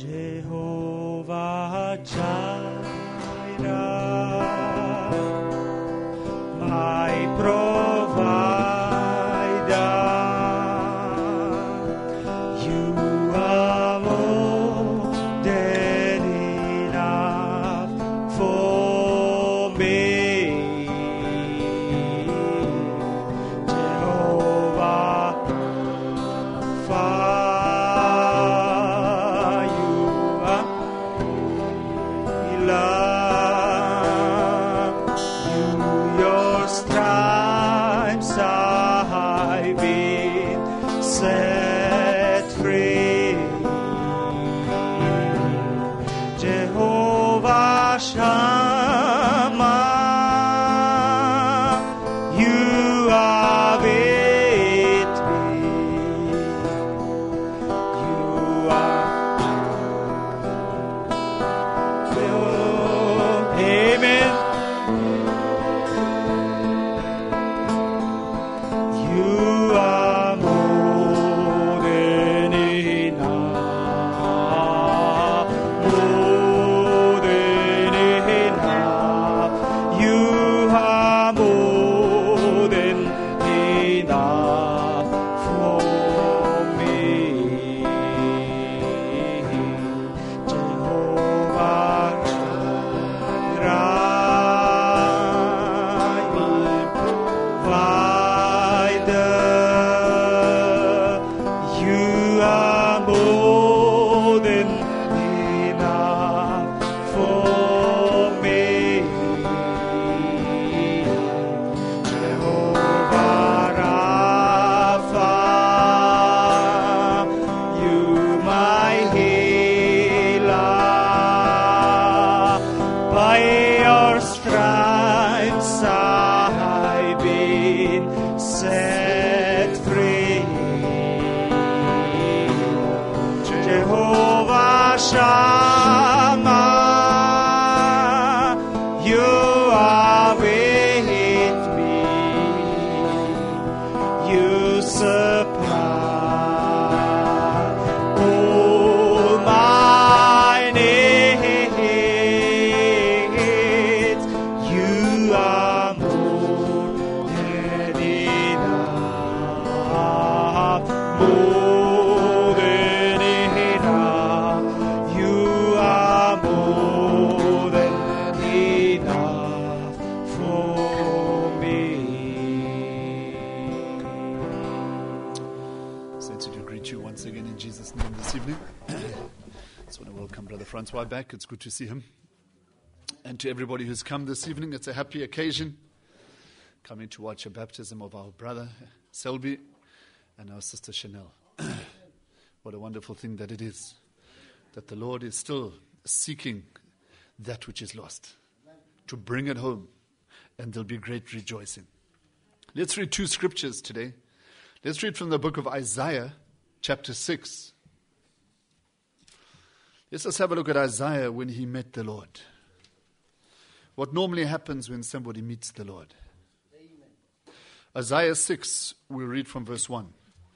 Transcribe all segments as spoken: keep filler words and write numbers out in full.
Jehovah Jireh, my provider, you are more than enough for me. Jehovah Fire, you are love. You, your stripes I've been set free. Jehovah Shammah, you are with me. You are. Oh, amen. You are more than enough, more than enough. You are more than enough for me. Jehovah Jireh, provider, you are more than enough for me. Jehovah Rapha, you my healer. By your stripes I've been set free. Jehovah Shammah, you are with me. You supply all my needs. You are more than enough, more than enough. You are more than enough for me. Sense to greet you once again in Jesus' name this evening. Just want to welcome Brother Francois back. It's good to see him. And to everybody who's come this evening, it's a happy occasion. Coming to watch a baptism of our brother Selby and our sister Chanel. What a wonderful thing that it is, that the Lord is still seeking that which is lost, to bring it home, and there'll be great rejoicing. Let's read two scriptures today. Let's read from the book of Isaiah, chapter six. Let's just have a look at Isaiah when he met the Lord. What normally happens when somebody meets the Lord. Isaiah six, we'll read from verse one.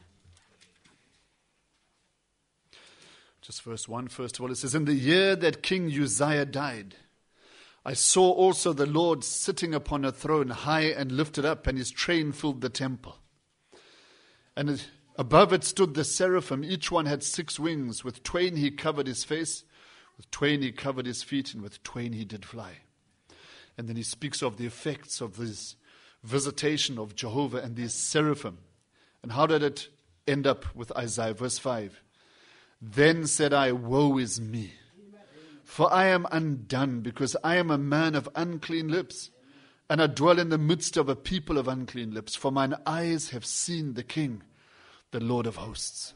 Just verse one, first of all, it says, "In the year that King Uzziah died, I saw also the Lord sitting upon a throne, high and lifted up, and his train filled the temple. And it, above it stood the seraphim. Each one had six wings. With twain he covered his face, with twain he covered his feet, and with twain he did fly." And then he speaks of the effects of this visitation of Jehovah and these seraphim. And how did it end up with Isaiah? Verse five. "Then said I, woe is me, for I am undone, because I am a man of unclean lips, and I dwell in the midst of a people of unclean lips. For mine eyes have seen the King, the Lord of hosts."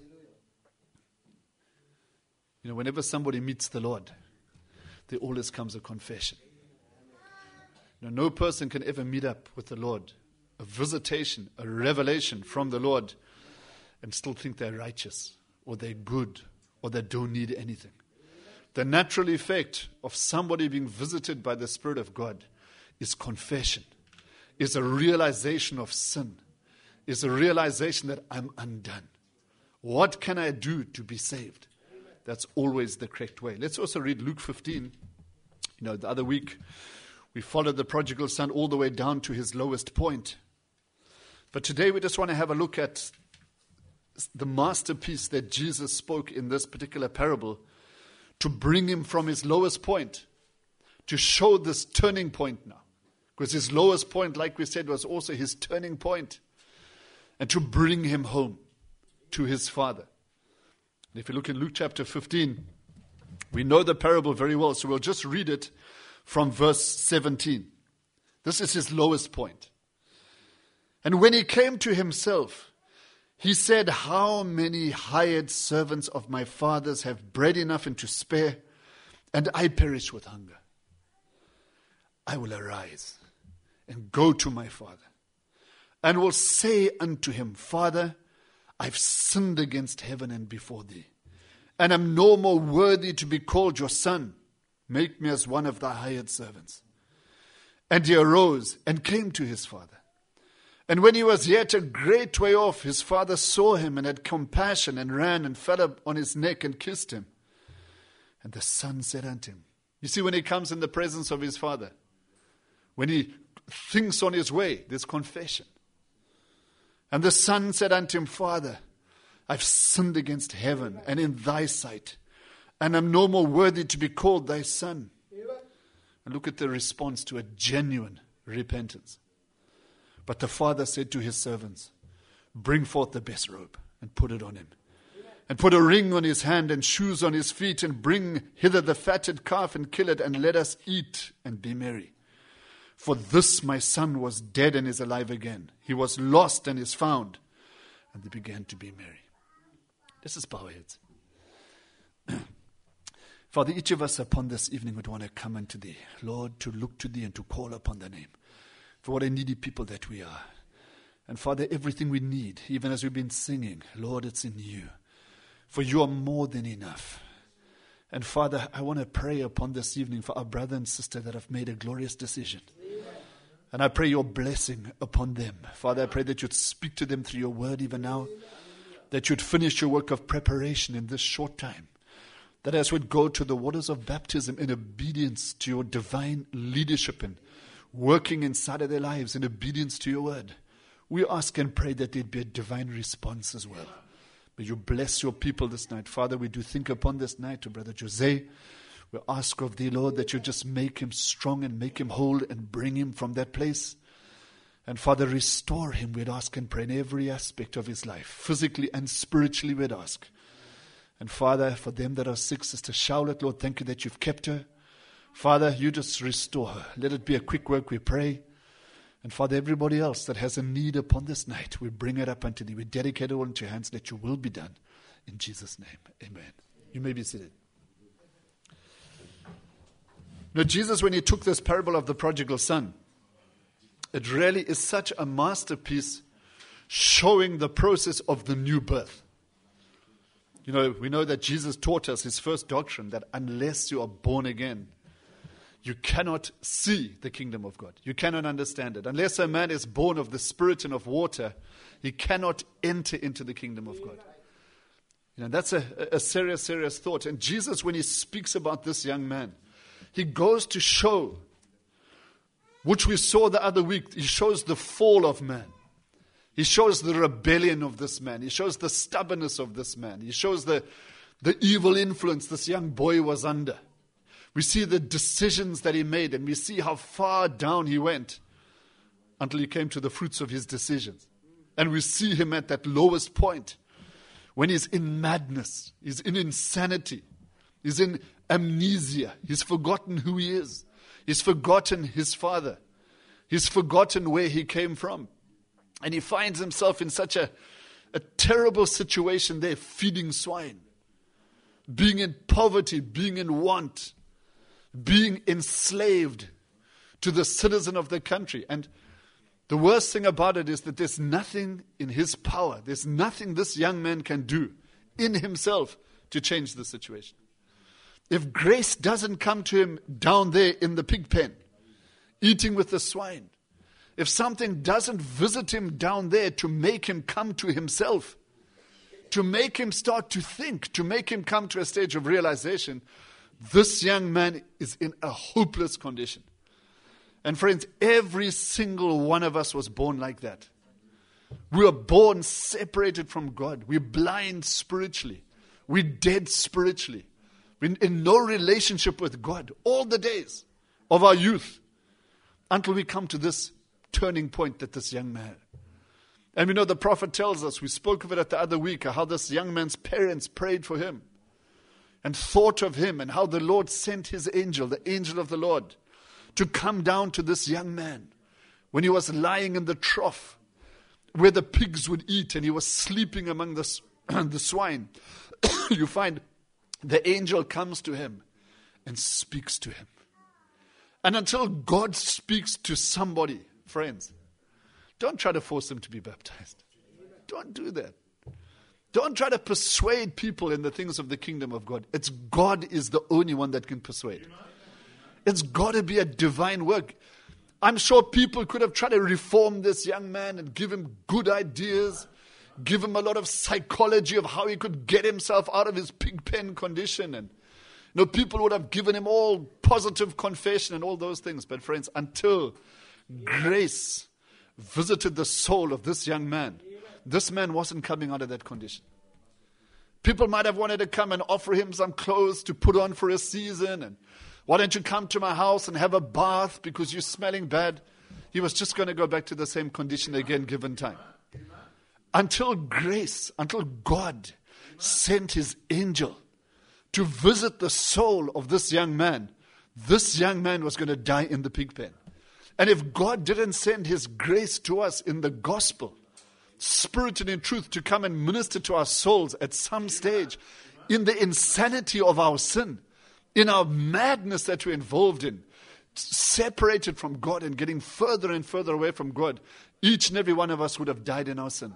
You know, whenever somebody meets the Lord, there always comes a confession. You know, no person can ever meet up with the Lord, a visitation, a revelation from the Lord, and still think they're righteous, or they're good, or they don't need anything. The natural effect of somebody being visited by the Spirit of God is confession, is a realization of sin, is a realization that I'm undone. What can I do to be saved? That's always the correct way. Let's also read Luke fifteen. You know, the other week, we followed the prodigal son all the way down to his lowest point. But today we just want to have a look at the masterpiece that Jesus spoke in this particular parable to bring him from his lowest point, to show this turning point now. Because his lowest point, like we said, was also his turning point, and to bring him home to his Father. And if you look in Luke chapter fifteen, we know the parable very well, so we'll just read it from verse seventeen. This is his lowest point. And when he came to himself, he said, how many hired servants of my father's have bread enough and to spare, and I perish with hunger? I will arise and go to my father, and will say unto him, Father, I've sinned against heaven and before thee, and am no more worthy to be called your son. Make me as one of thy hired servants. And he arose and came to his father. And when he was yet a great way off, his father saw him and had compassion and ran and fell up on his neck and kissed him. And the son said unto him, you see, when he comes in the presence of his father, when he thinks on his way, there's confession. And the son said unto him, Father, I've sinned against heaven and in thy sight, and am no more worthy to be called thy son. And look at the response to a genuine repentance. But the father said to his servants, bring forth the best robe and put it on him, and put a ring on his hand and shoes on his feet, and bring hither the fatted calf and kill it, and let us eat and be merry. For this my son was dead and is alive again. He was lost and is found. And they began to be merry. This is bow our heads. Father, each of us upon this evening would want to come unto thee, Lord, to look to thee and to call upon thy name. For what a needy people that we are. And Father, everything we need, even as we've been singing, Lord, it's in you. For you are more than enough. And Father, I want to pray upon this evening for our brother and sister that have made a glorious decision. And I pray your blessing upon them. Father, I pray that you'd speak to them through your word even now. That you'd finish your work of preparation in this short time. That as we'd go to the waters of baptism in obedience to your divine leadership and working inside of their lives in obedience to your word, we ask and pray that there'd be a divine response as well. May you bless your people this night. Father, we do think upon this night to Brother Jose. We ask of thee, Lord, that you just make him strong and make him whole and bring him from that place. And Father, restore him, we'd ask and pray, in every aspect of his life, physically and spiritually, we'd ask. And Father, for them that are sick, Sister Charlotte, Lord, thank you that you've kept her. Father, you just restore her. Let it be a quick work, we pray. And Father, everybody else that has a need upon this night, we bring it up unto thee. We dedicate it all into your hands. Let your will be done. In Jesus' name, amen. You may be seated. Now, Jesus, when he took this parable of the prodigal son, it really is such a masterpiece showing the process of the new birth. You know, we know that Jesus taught us his first doctrine, that unless you are born again, you cannot see the kingdom of God. You cannot understand it. Unless a man is born of the Spirit and of water, he cannot enter into the kingdom of God. You know, that's a, a serious, serious thought. And Jesus, when he speaks about this young man, he goes to show, which we saw the other week, he shows the fall of man. He shows the rebellion of this man. He shows the stubbornness of this man. He shows the, the evil influence this young boy was under. We see the decisions that he made, and we see how far down he went until he came to the fruits of his decisions. And we see him at that lowest point when he's in madness, he's in insanity, he's in amnesia. He's forgotten who he is. He's forgotten his father. He's forgotten where he came from. And he finds himself in such a, a terrible situation there, feeding swine, being in poverty, being in want, being enslaved to the citizen of the country. And the worst thing about it is that there's nothing in his power. There's nothing this young man can do in himself to change the situation. If grace doesn't come to him down there in the pig pen, eating with the swine, if something doesn't visit him down there to make him come to himself, to make him start to think, to make him come to a stage of realization, this young man is in a hopeless condition. And friends, every single one of us was born like that. We were born separated from God. We're blind spiritually. We're dead spiritually. We're in no relationship with God all the days of our youth until we come to this turning point that this young man. And we know the prophet tells us, we spoke of it at the other week, how this young man's parents prayed for him and thought of him, and how the Lord sent his angel, the angel of the Lord, to come down to this young man when he was lying in the trough where the pigs would eat and he was sleeping among the, the swine. You find the angel comes to him and speaks to him. And until God speaks to somebody, friends, don't try to force them to be baptized. Don't do that. Don't try to persuade people in the things of the kingdom of God. It's God is the only one that can persuade. It's got to be a divine work. I'm sure people could have tried to reform this young man and give him good ideas, give him a lot of psychology of how he could get himself out of his pig pen condition. And you know, people would have given him all positive confession and all those things. But friends, until grace visited the soul of this young man, this man wasn't coming out of that condition. People might have wanted to come and offer him some clothes to put on for a season, and why don't you come to my house and have a bath because you're smelling bad? He was just going to go back to the same condition again given time. Until grace, until God sent his angel to visit the soul of this young man, this young man was going to die in the pig pen. And if God didn't send his grace to us in the gospel, spirit and in truth, to come and minister to our souls at some stage, in the insanity of our sin, in our madness that we're involved in, separated from God and getting further and further away from God, each and every one of us would have died in our sin.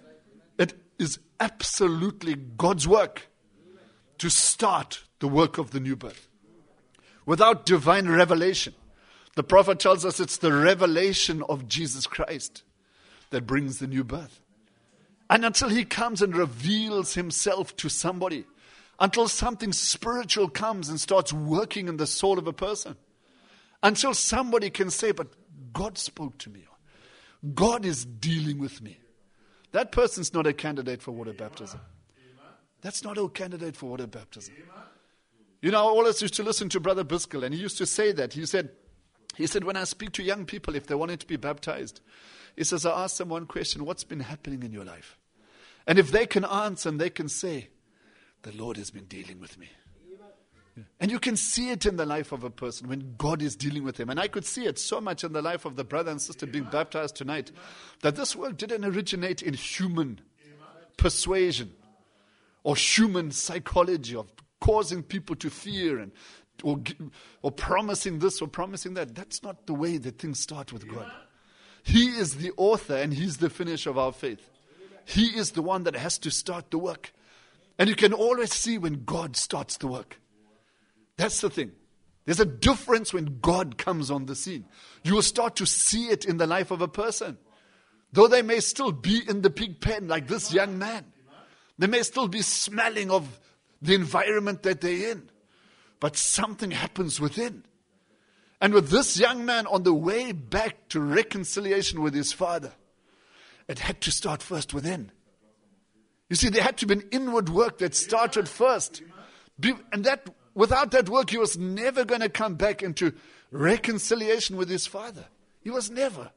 It is absolutely God's work to start the work of the new birth. Without divine revelation, the prophet tells us it's the revelation of Jesus Christ that brings the new birth. And until he comes and reveals himself to somebody, until something spiritual comes and starts working in the soul of a person, until somebody can say, but God spoke to me, God is dealing with me, that person's not a candidate for water baptism. That's not a candidate for water baptism. You know, I always used to listen to Brother Biskel, and he used to say that. He said, he said, when I speak to young people, if they wanted to be baptized, he says, I ask them one question: what's been happening in your life? And if they can answer and they can say, the Lord has been dealing with me. Yeah. And you can see it in the life of a person when God is dealing with him. And I could see it so much in the life of the brother and sister being baptized tonight, that this work didn't originate in human persuasion or human psychology of causing people to fear and or, or promising this or promising that. That's not the way that things start with God. He is the author and he's the finisher of our faith. He is the one that has to start the work. And you can always see when God starts the work. That's the thing. There's a difference when God comes on the scene. You will start to see it in the life of a person. Though they may still be in the pig pen like this young man. They may still be smelling of the environment that they're in. But something happens within. And with this young man on the way back to reconciliation with his father, it had to start first within. You see, there had to be an inward work that started first. And that without that work, he was never going to come back into reconciliation with his father. He was never.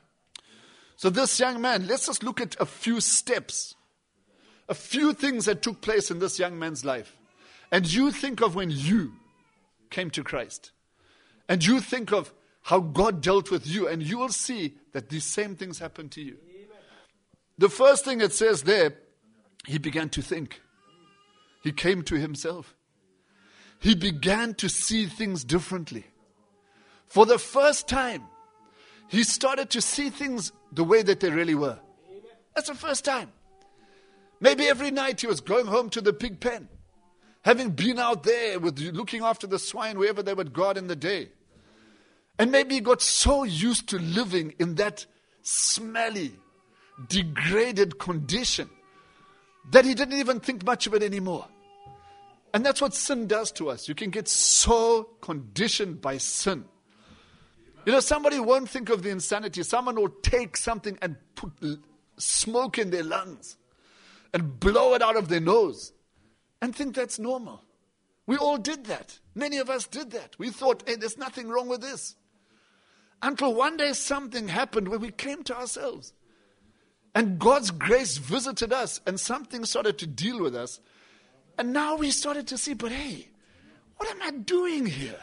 So this young man, let's just look at a few steps. A few things that took place in this young man's life. And you think of when you came to Christ. And you think of how God dealt with you. And you will see that these same things happened to you. The first thing it says there, he began to think. He came to himself. He began to see things differently. For the first time, he started to see things the way that they really were. That's the first time. Maybe every night he was going home to the pig pen, having been out there with looking after the swine wherever they would guard in the day. And maybe he got so used to living in that smelly, degraded condition that he didn't even think much of it anymore. And that's what sin does to us. You can get so conditioned by sin. You know, somebody won't think of the insanity. Someone will take something and put smoke in their lungs and blow it out of their nose and think that's normal. We all did that. Many of us did that. We thought, hey, there's nothing wrong with this. Until one day something happened where we came to ourselves. And God's grace visited us and something started to deal with us. And now we started to see, but hey, what am I doing here?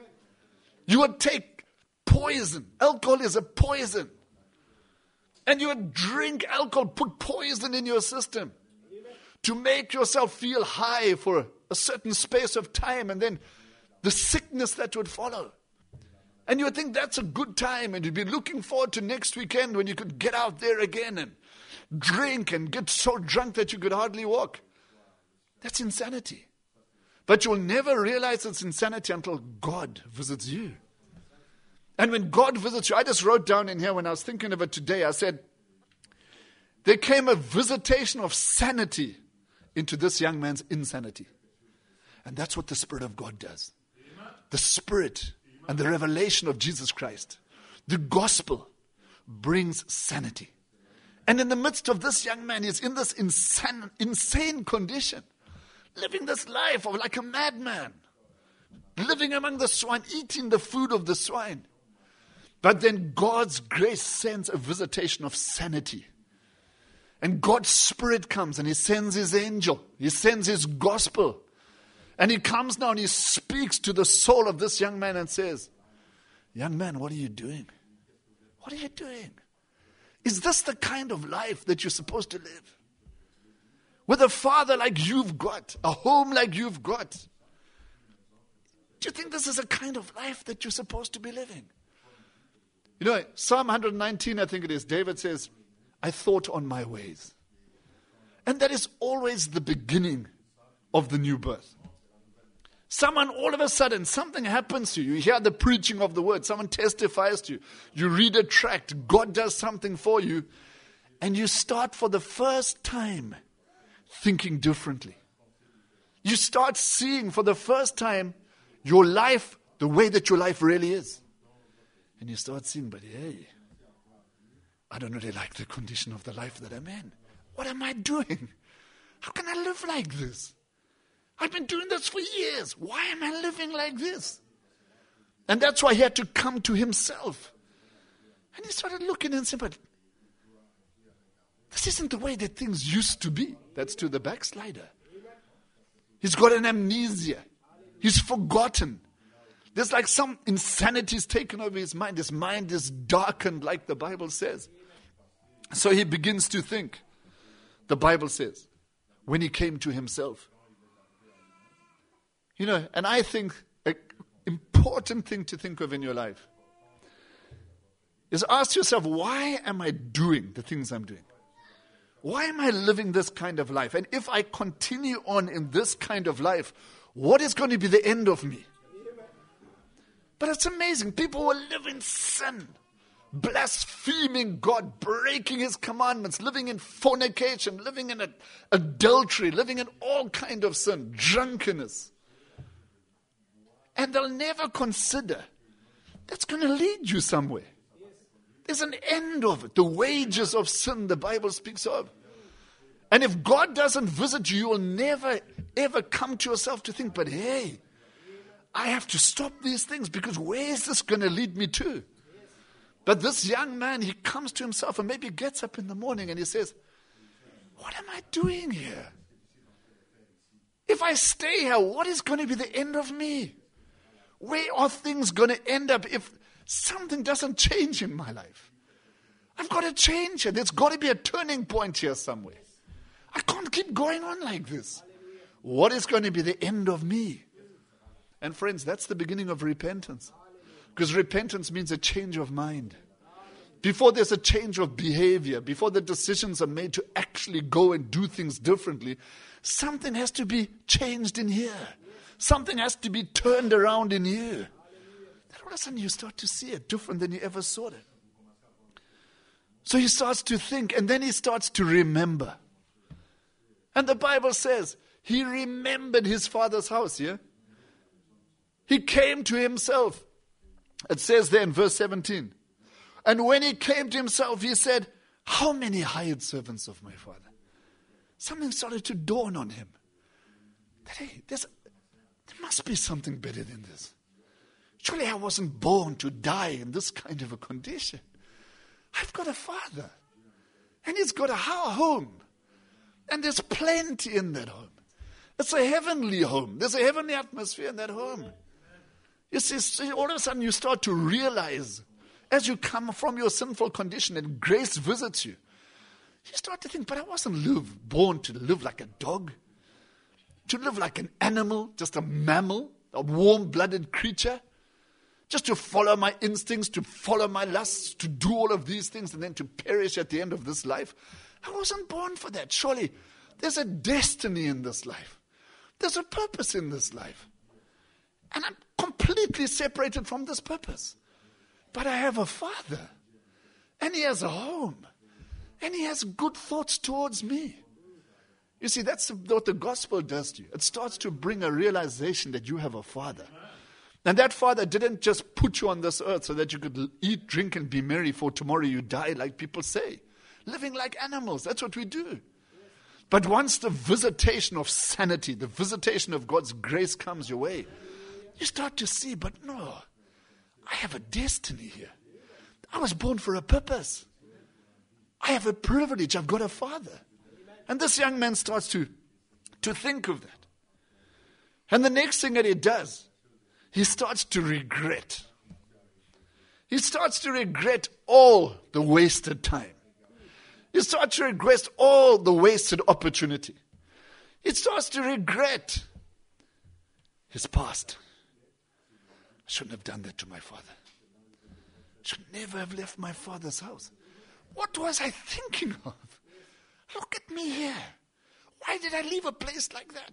You would take poison. Alcohol is a poison. And you would drink alcohol, put poison in your system to make yourself feel high for a certain space of time, and then the sickness that would follow. And you would think that's a good time, and you'd be looking forward to next weekend when you could get out there again and drink and get so drunk that you could hardly walk. That's insanity. But you'll never realize it's insanity until God visits you. And when God visits you, I just wrote down in here when I was thinking of it today, I said, there came a visitation of sanity into this young man's insanity. And that's what the Spirit of God does. The Spirit and the revelation of Jesus Christ, the gospel, brings sanity. And in the midst of this young man, he's in this insane, insane condition, living this life of like a madman, living among the swine, eating the food of the swine. But then God's grace sends a visitation of sanity. And God's Spirit comes and He sends His angel. He sends His gospel. And He comes now and He speaks to the soul of this young man and says, young man, what are you doing? What are you doing? Is this the kind of life that you're supposed to live? With a father like you've got, a home like you've got. Do you think this is a kind of life that you're supposed to be living? You know, Psalm one nineteen, I think it is, David says, I thought on my ways. And that is always the beginning of the new birth. Someone, all of a sudden, something happens to you. You hear the preaching of the word. Someone testifies to you. You read a tract. God does something for you. And you start for the first time thinking differently. You start seeing for the first time your life the way that your life really is. And you start seeing, but hey, I don't really like the condition of the life that I'm in. What am I doing? How can I live like this? I've been doing this for years. Why am I living like this? And that's why he had to come to himself. And he started looking and saying, but this isn't the way that things used to be. That's to the backslider. He's got an amnesia. He's forgotten. There's like some insanity's taken over his mind. His mind is darkened, like the Bible says. So he begins to think. The Bible says, when he came to himself. You know, and I think an important thing to think of in your life is ask yourself, why am I doing the things I'm doing? Why am I living this kind of life? And if I continue on in this kind of life, what is going to be the end of me? But it's amazing. People will live in sin, blaspheming God, breaking His commandments, living in fornication, living in adultery, living in all kind of sin, drunkenness. And they'll never consider that's going to lead you somewhere. There's an end of it. The wages of sin, the Bible speaks of. And if God doesn't visit you, you will never, ever come to yourself to think, but hey, I have to stop these things because where is this going to lead me to? But this young man, he comes to himself and maybe gets up in the morning and he says, what am I doing here? If I stay here, what is going to be the end of me? Where are things going to end up if something doesn't change in my life? I've got to change it. There's got to be a turning point here somewhere. I can't keep going on like this. What is going to be the end of me? And friends, that's the beginning of repentance. Because repentance means a change of mind. Before there's a change of behavior, before the decisions are made to actually go and do things differently, something has to be changed in here. Something has to be turned around in you. Then all of a sudden you start to see it different than you ever saw it. So he starts to think, and then he starts to remember. And the Bible says he remembered his father's house, yeah? He came to himself. It says there in verse seventeen. And when he came to himself, he said, how many hired servants of my father? Something started to dawn on him. That, hey, there's, there must be something better than this. Surely I wasn't born to die in this kind of a condition. I've got a father. And he's got a home. And there's plenty in that home. It's a heavenly home. There's a heavenly atmosphere in that home. You see, all of a sudden you start to realize, as you come from your sinful condition and grace visits you, you start to think, but I wasn't live, born to live like a dog, to live like an animal, just a mammal, a warm-blooded creature, just to follow my instincts, to follow my lusts, to do all of these things and then to perish at the end of this life. I wasn't born for that. Surely there's a destiny in this life. There's a purpose in this life. And I'm completely separated from this purpose. But I have a father. And he has a home. And he has good thoughts towards me. You see, that's what the gospel does to you. It starts to bring a realization that you have a father. And that father didn't just put you on this earth so that you could eat, drink, and be merry for tomorrow you die, like people say. Living like animals, that's what we do. But once the visitation of sanity, the visitation of God's grace comes your way, you start to see, but no, I have a destiny here. I was born for a purpose. I have a privilege. I've got a father. And this young man starts to, to think of that. And the next thing that he does, he starts to regret. He starts to regret all the wasted time. He starts to regret all the wasted opportunity. He starts to regret his past. I shouldn't have done that to my father. I should never have left my father's house. What was I thinking of? Look at me here. Why did I leave a place like that?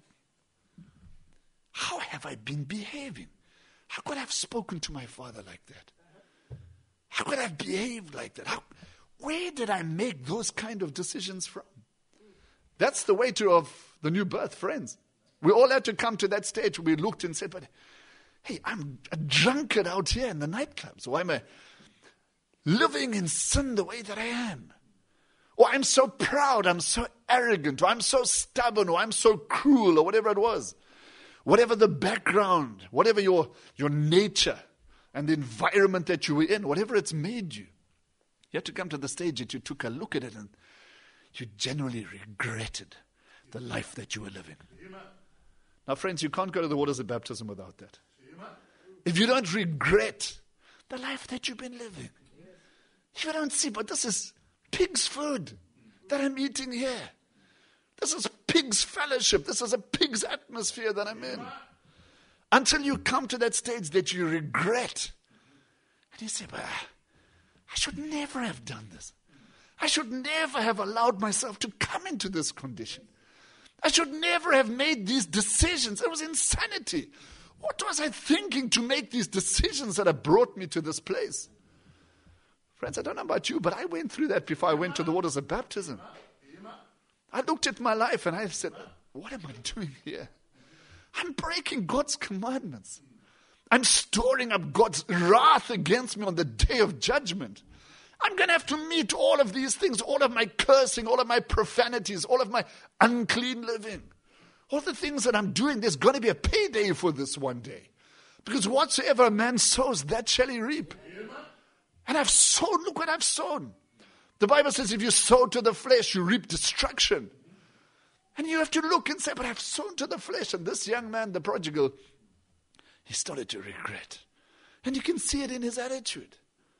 How have I been behaving? How could I have spoken to my father like that? How could I have behaved like that? How, where did I make those kind of decisions from? That's the way to of the new birth, friends. We all had to come to that stage where we looked and said, but hey, I'm a drunkard out here in the nightclubs. Or I'm a living in sin the way that I am. Or I'm so proud, I'm so arrogant, or I'm so stubborn, or I'm so cruel, or whatever it was. Whatever the background, whatever your, your nature and the environment that you were in, whatever it's made you. You had to come to the stage that you took a look at it and you genuinely regretted the life that you were living. Now, friends, you can't go to the waters of baptism without that. If you don't regret the life that you've been living, if you don't see, but this is pig's food that I'm eating here. This is pig's fellowship. This is a pig's atmosphere that I'm in. Until you come to that stage that you regret. And you say, but I should never have done this. I should never have allowed myself to come into this condition. I should never have made these decisions. It was insanity. What was I thinking to make these decisions that have brought me to this place? Friends, I don't know about you, but I went through that before I went to the waters of baptism. I looked at my life and I said, what am I doing here? I'm breaking God's commandments. I'm storing up God's wrath against me on the day of judgment. I'm going to have to meet all of these things, all of my cursing, all of my profanities, all of my unclean living. All the things that I'm doing, there's going to be a payday for this one day. Because whatsoever a man sows, that shall he reap. And I've sown, look what I've sown. The Bible says if you sow to the flesh, you reap destruction. And you have to look and say, but I've sown to the flesh. And this young man, the prodigal, he started to regret. And you can see it in his attitude.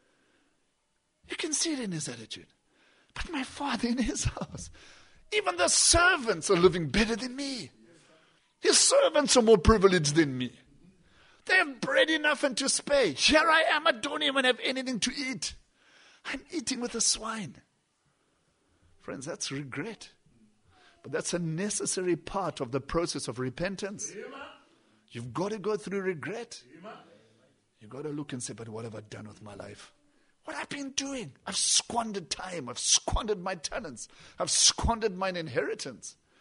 You can see it in his attitude. But my father in his house, even the servants are living better than me. His servants are more privileged than me. They have bread enough and to spare. Here I am, I don't even have anything to eat. I'm eating with the swine. Friends, that's regret. But that's a necessary part of the process of repentance. You've got to go through regret. You've got to look and say, but what have I done with my life? What have I been doing? I've squandered time. I've squandered my talents. I've squandered my inheritance.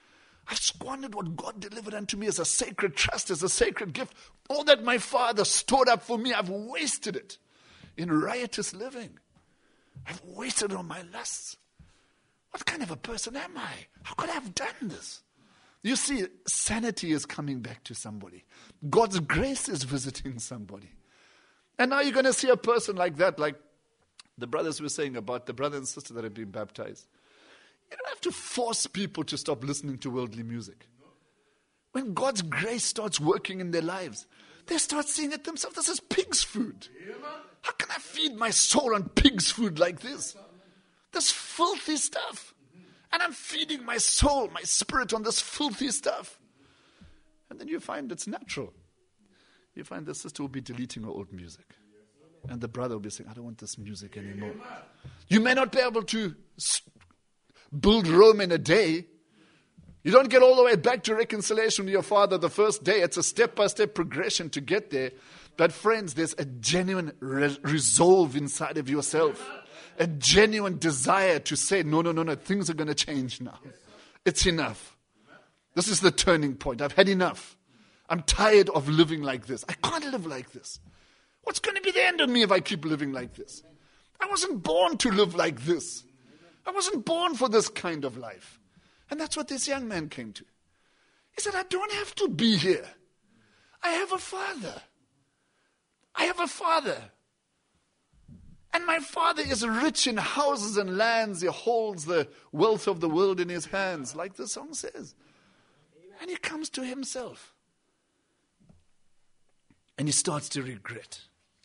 I've squandered what God delivered unto me as a sacred trust, as a sacred gift. All that my Father stored up for me, I've wasted it in riotous living. I've wasted it on my lusts. What kind of a person am I? How could I have done this? You see, sanity is coming back to somebody. God's grace is visiting somebody. And now you're going to see a person like that, like the brothers were saying about the brother and sister that have been baptized. You don't have to force people to stop listening to worldly music. When God's grace starts working in their lives, they start seeing it themselves. This is pig's food. How can I feed my soul on pig's food like this? This filthy stuff. And I'm feeding my soul, my spirit on this filthy stuff. And then you find it's natural. You find the sister will be deleting her old music. And the brother will be saying, I don't want this music anymore. You may not be able to build Rome in a day. You don't get all the way back to reconciliation with your father the first day. It's a step-by-step progression to get there. But friends, there's a genuine re- resolve inside of yourself. A genuine desire to say, no, no, no, no, things are going to change now. It's enough. This is the turning point. I've had enough. I'm tired of living like this. I can't live like this. What's going to be the end of me if I keep living like this? I wasn't born to live like this. I wasn't born for this kind of life. And that's what this young man came to. He said, I don't have to be here. I have a father. I have a father. And my father is rich in houses and lands. He holds the wealth of the world in his hands, like the song says. And he comes to himself. And he starts to regret.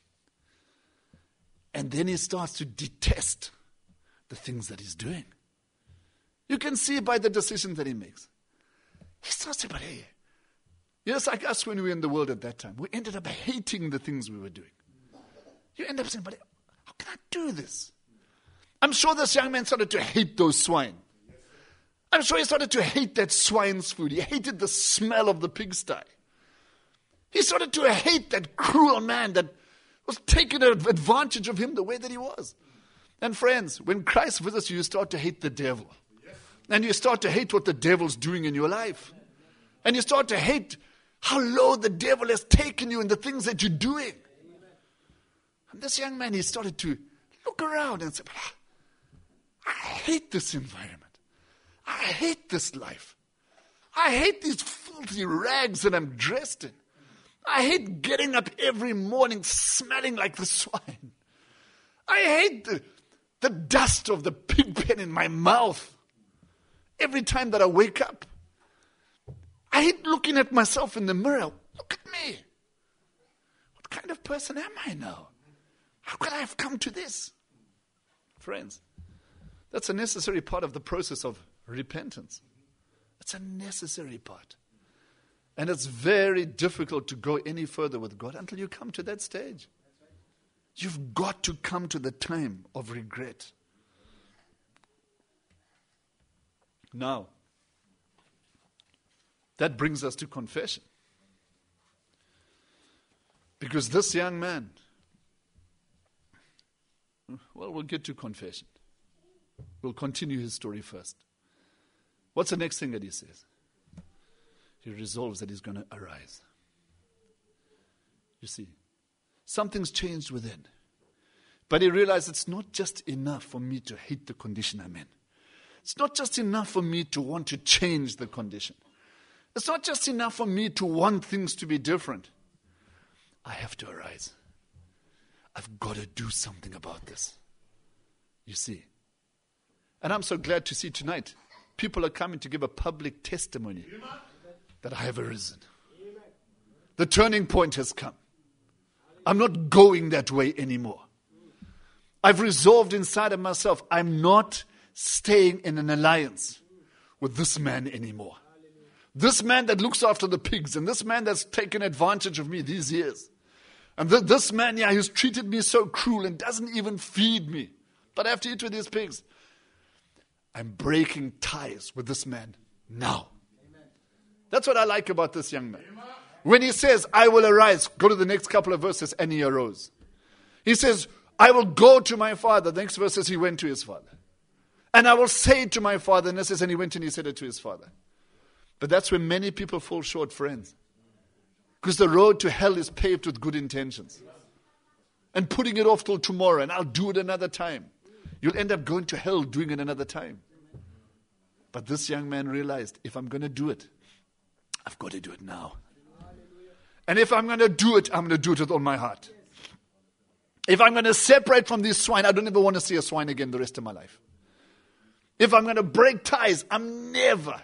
And then he starts to detest the things that he's doing. You can see by the decisions that he makes. He starts to say, but hey, just like us when we were in the world at that time, we ended up hating the things we were doing. You end up saying, but how can I do this? I'm sure this young man started to hate those swine. I'm sure he started to hate that swine's food. He hated the smell of the pigsty. He started to hate that cruel man that was taking advantage of him the way that he was. And friends, when Christ visits you, you start to hate the devil. And you start to hate what the devil's doing in your life. And you start to hate how low the devil has taken you and the things that you're doing. And this young man, he started to look around and say, I hate this environment. I hate this life. I hate these filthy rags that I'm dressed in. I hate getting up every morning smelling like the swine. I hate the, the dust of the pig pen in my mouth every time that I wake up. I hate looking at myself in the mirror. Look at me. What kind of person am I now? How could I have come to this? Friends, that's a necessary part of the process of repentance. It's a necessary part. And it's very difficult to go any further with God until you come to that stage. You've got to come to the time of regret. Now, that brings us to confession. Because this young man, well, we'll get to confession. We'll continue his story first. What's the next thing that he says? He resolves that he's going to arise. You see, something's changed within. But he realized it's not just enough for me to hate the condition I'm in. It's not just enough for me to want to change the condition. It's not just enough for me to want things to be different. I have to arise. I've got to do something about this. You see. And I'm so glad to see tonight, people are coming to give a public testimony that I have arisen. The turning point has come. I'm not going that way anymore. I've resolved inside of myself, I'm not staying in an alliance with this man anymore. This man that looks after the pigs, and this man that's taken advantage of me these years. And th- this man, yeah, who's treated me so cruel and doesn't even feed me. But I have to eat with these pigs. I'm breaking ties with this man now. Amen. That's what I like about this young man. Amen. When he says, I will arise, go to the next couple of verses, and he arose. He says, I will go to my father. The next verse says he went to his father. And I will say to my father, and it says, and he went and he said it to his father. But that's where many people fall short, friends. Because the road to hell is paved with good intentions. And putting it off till tomorrow, and I'll do it another time. You'll end up going to hell doing it another time. But this young man realized, if I'm going to do it, I've got to do it now. And if I'm going to do it, I'm going to do it with all my heart. If I'm going to separate from these swine, I don't ever want to see a swine again the rest of my life. If I'm going to break ties, I'm never.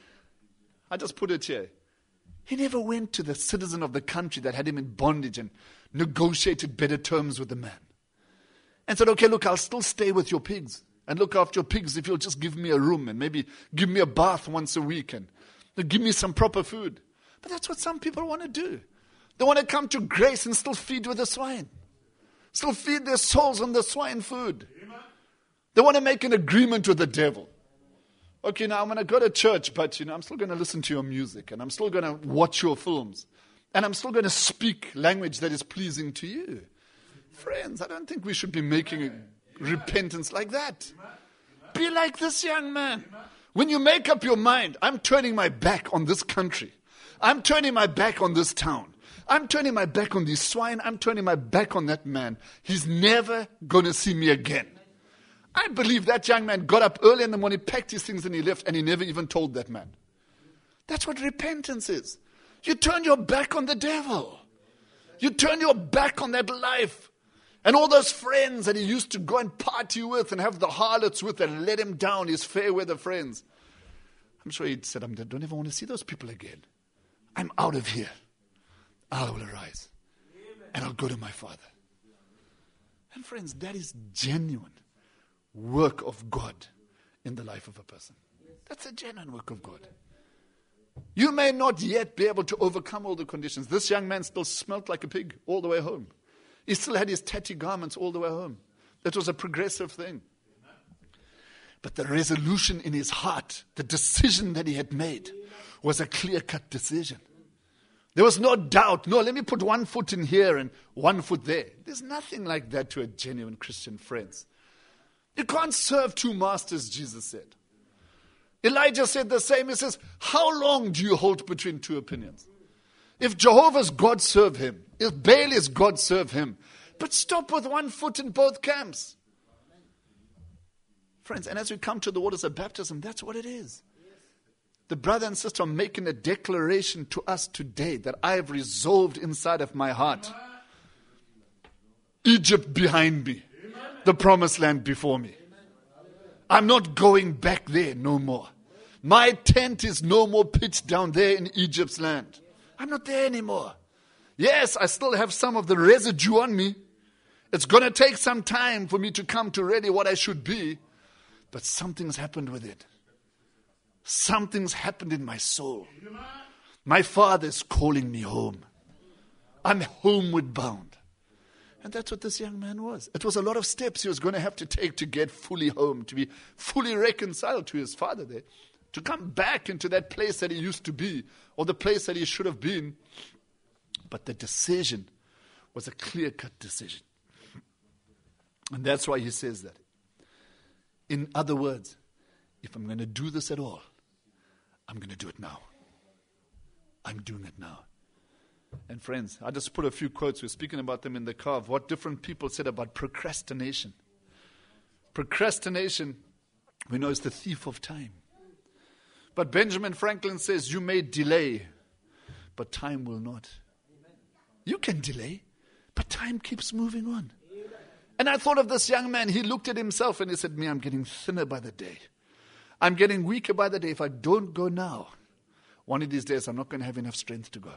I just put it here. He never went to the citizen of the country that had him in bondage and negotiated better terms with the man. And said, okay, look, I'll still stay with your pigs and look after your pigs if you'll just give me a room and maybe give me a bath once a week and give me some proper food. But that's what some people want to do. They want to come to grace and still feed with the swine. Still feed their souls on the swine food. They want to make an agreement with the devil. Okay, now I'm going to go to church, but you know, I'm still going to listen to your music and I'm still going to watch your films and I'm still going to speak language that is pleasing to you. Friends, I don't think we should be making a repentance like that. Be like this young man. When you make up your mind, I'm turning my back on this country. I'm turning my back on this town. I'm turning my back on these swine. I'm turning my back on that man. He's never going to see me again. I believe that young man got up early in the morning, packed his things and he left and he never even told that man. That's what repentance is. You turn your back on the devil. You turn your back on that life. And all those friends that he used to go and party with and have the harlots with and let him down, his fair weather friends. I'm sure he said, I don't ever want to see those people again. I'm out of here. I will arise. And I'll go to my Father. And friends, that is genuine work of God in the life of a person. That's a genuine work of God. You may not yet be able to overcome all the conditions. This young man still smelt like a pig all the way home. He still had his tatty garments all the way home. That was a progressive thing. But the resolution in his heart, the decision that he had made, was a clear-cut decision. There was no doubt. No, let me put one foot in here and one foot there. There's nothing like that to a genuine Christian, friends. You can't serve two masters, Jesus said. Elijah said the same. He says, how long do you hold between two opinions? If Jehovah's God, serve him. If Baal is God, serve him. But stop with one foot in both camps. Friends, and as we come to the waters of baptism, that's what it is. The brother and sister are making a declaration to us today that I have resolved inside of my heart. Egypt behind me. The promised land before me. I'm not going back there no more. My tent is no more pitched down there in Egypt's land. I'm not there anymore. Yes, I still have some of the residue on me. It's going to take some time for me to come to really what I should be. But something's happened with it. Something's happened in my soul. My Father's calling me home. I'm homeward bound. And that's what this young man was. It was a lot of steps he was going to have to take to get fully home, to be fully reconciled to his father there, to come back into that place that he used to be, or the place that he should have been. But the decision was a clear-cut decision. And that's why he says that. In other words, if I'm going to do this at all, I'm going to do it now. I'm doing it now. And friends, I just put a few quotes. We're speaking about them in the car of what different people said about procrastination. Procrastination, we know, is the thief of time. But Benjamin Franklin says, you may delay, but time will not. You can delay, but time keeps moving on. And I thought of this young man. He looked at himself and he said, me, I'm getting thinner by the day. I'm getting weaker by the day. If I don't go now, one of these days I'm not going to have enough strength to go.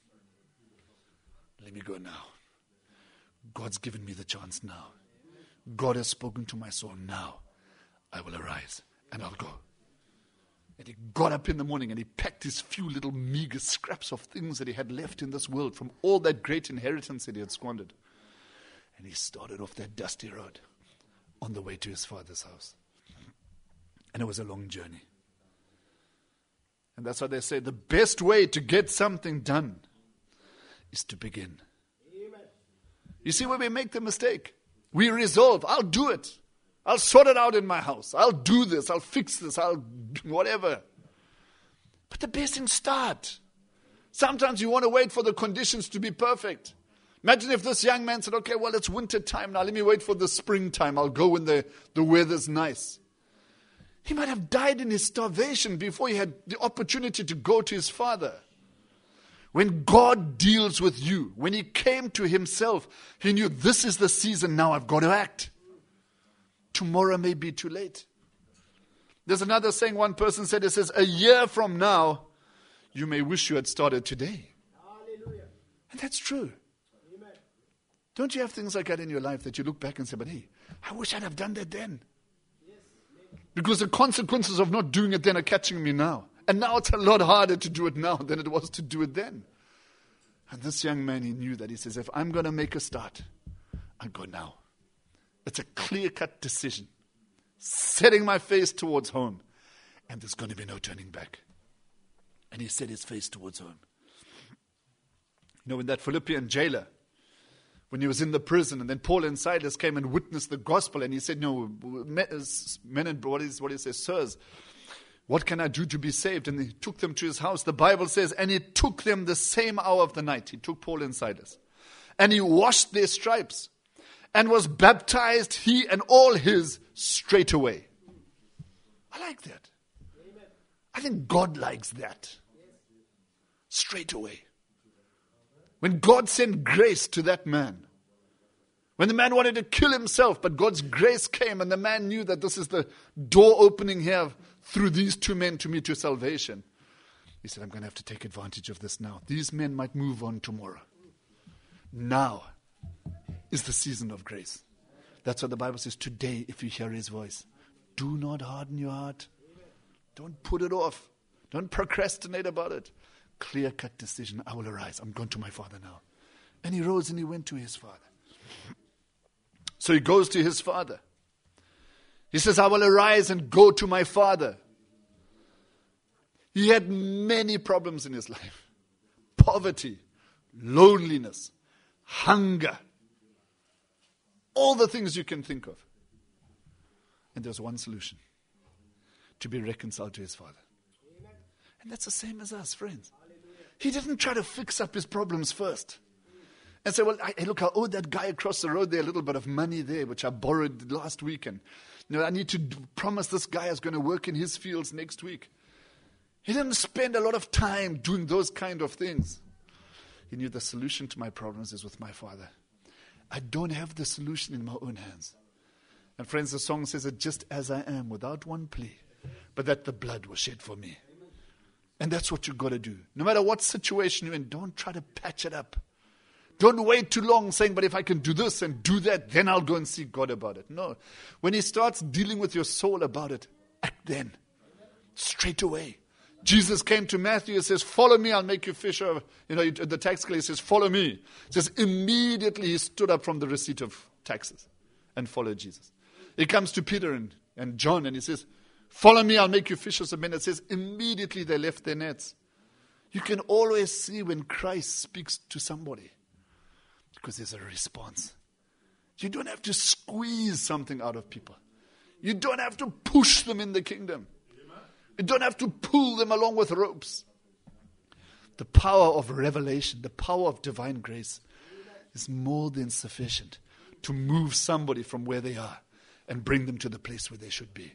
Let me go now. God's given me the chance now. God has spoken to my soul now. I will arise and I'll go. And he got up in the morning and he packed his few little meager scraps of things that he had left in this world from all that great inheritance that he had squandered. And he started off that dusty road on the way to his father's house. And it was a long journey. And that's why they say the best way to get something done is to begin. Amen. You see where we make the mistake? We resolve, I'll do it. I'll sort it out in my house. I'll do this. I'll fix this. I'll do whatever. But the best thing, start. Sometimes you want to wait for the conditions to be perfect. Imagine if this young man said, okay, well, it's winter time now. Let me wait for the springtime. I'll go when the, the weather's nice. He might have died in his starvation before he had the opportunity to go to his father. When God deals with you, when he came to himself, he knew this is the season now I've got to act. Tomorrow may be too late. There's another saying one person said, it says, a year from now, you may wish you had started today. Hallelujah. And that's true. Amen. Don't you have things like that in your life that you look back and say, but hey, I wish I'd have done that then. Yes. Because the consequences of not doing it then are catching me now. And now it's a lot harder to do it now than it was to do it then. And this young man, he knew that. He says, if I'm going to make a start, I'll go now. It's a clear-cut decision. Setting my face towards home. And there's going to be no turning back. And he set his face towards home. You know, when that Philippian jailer, when he was in the prison, and then Paul and Silas came and witnessed the gospel, and he said, no, men and what is what he says, sirs, what can I do to be saved? And he took them to his house. The Bible says, and he took them the same hour of the night. He took Paul and Silas. And he washed their stripes and was baptized, he and all his, straight away. I like that. I think God likes that. Straight away. When God sent grace to that man, when the man wanted to kill himself, but God's grace came and the man knew that this is the door opening here through these two men to me to salvation. He said, I'm going to have to take advantage of this now. These men might move on tomorrow. Now is the season of grace. That's what the Bible says. Today, if you hear his voice, do not harden your heart. Don't put it off. Don't procrastinate about it. Clear-cut decision. I will arise. I'm going to my father now. And he rose and he went to his father. So he goes to his father. He says, I will arise and go to my father. He had many problems in his life. Poverty, loneliness, hunger. All the things you can think of. And there's one solution. To be reconciled to his father. Amen. And that's the same as us, friends. Hallelujah. He didn't try to fix up his problems first. And say, well, I, look, I owe that guy across the road there a little bit of money there, which I borrowed last week. And you know, I need to d- promise this guy is going to work in his fields next week. He didn't spend a lot of time doing those kind of things. He knew the solution to my problems is with my father. I don't have the solution in my own hands. And friends, the song says it, just as I am, without one plea, but that the blood was shed for me. And that's what you've got to do. No matter what situation you're in, don't try to patch it up. Don't wait too long saying, but if I can do this and do that, then I'll go and see God about it. No. When he starts dealing with your soul about it, act then. Straight away. Jesus came to Matthew and says, follow me, I'll make you fisher. You know, the tax collector says, follow me. It says, immediately he stood up from the receipt of taxes and followed Jesus. He comes to Peter and, and John and he says, follow me, I'll make you fishers of men. It says, immediately they left their nets. You can always see when Christ speaks to somebody. Because there's a response. You don't have to squeeze something out of people. You don't have to push them in the kingdom. You don't have to pull them along with ropes. The power of revelation, the power of divine grace is more than sufficient to move somebody from where they are and bring them to the place where they should be.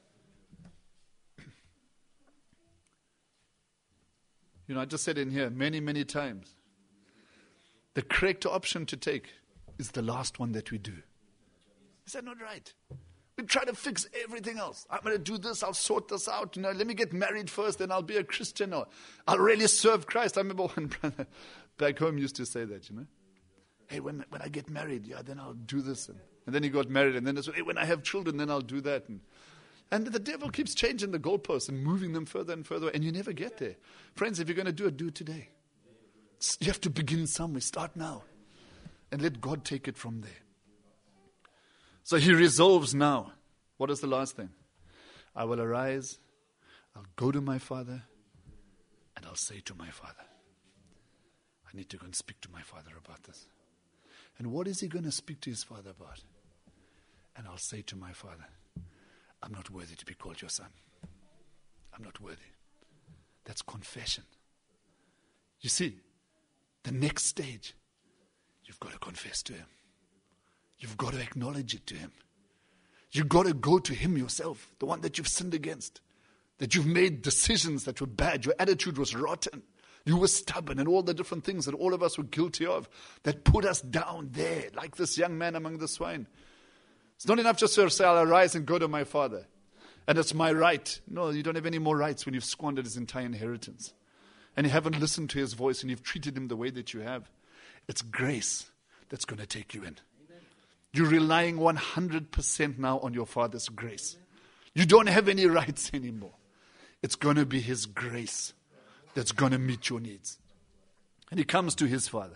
You know, I just said in here many, many times, the correct option to take is the last one that we do. Is that not right? We try to fix everything else. I'm going to do this. I'll sort this out. You know, let me get married first, then I'll be a Christian. Or I'll really serve Christ. I remember one brother back home used to say that, you know. Hey, when when I get married, yeah, then I'll do this. And, and then he got married. And then it's, hey, when I have children, then I'll do that. And, and the devil keeps changing the goalposts and moving them further and further. And you never get there. Friends, if you're going to do it, do it today. You have to begin somewhere. Start now. And let God take it from there. So he resolves now. What is the last thing? I will arise, I'll go to my father, and I'll say to my father. I need to go and speak to my father about this. And what is he going to speak to his father about? And I'll say to my father, I'm not worthy to be called your son. I'm not worthy. That's confession. You see, the next stage, you've got to confess to him. You've got to acknowledge it to him. You've got to go to him yourself, the one that you've sinned against, that you've made decisions that were bad, your attitude was rotten, you were stubborn, and all the different things that all of us were guilty of that put us down there, like this young man among the swine. It's not enough just to say, I'll arise and go to my father, and it's my right. No, you don't have any more rights when you've squandered his entire inheritance, and you haven't listened to his voice, and you've treated him the way that you have. It's grace that's going to take you in. You're relying one hundred percent now on your Father's grace. You don't have any rights anymore. It's going to be his grace that's going to meet your needs. And he comes to his Father.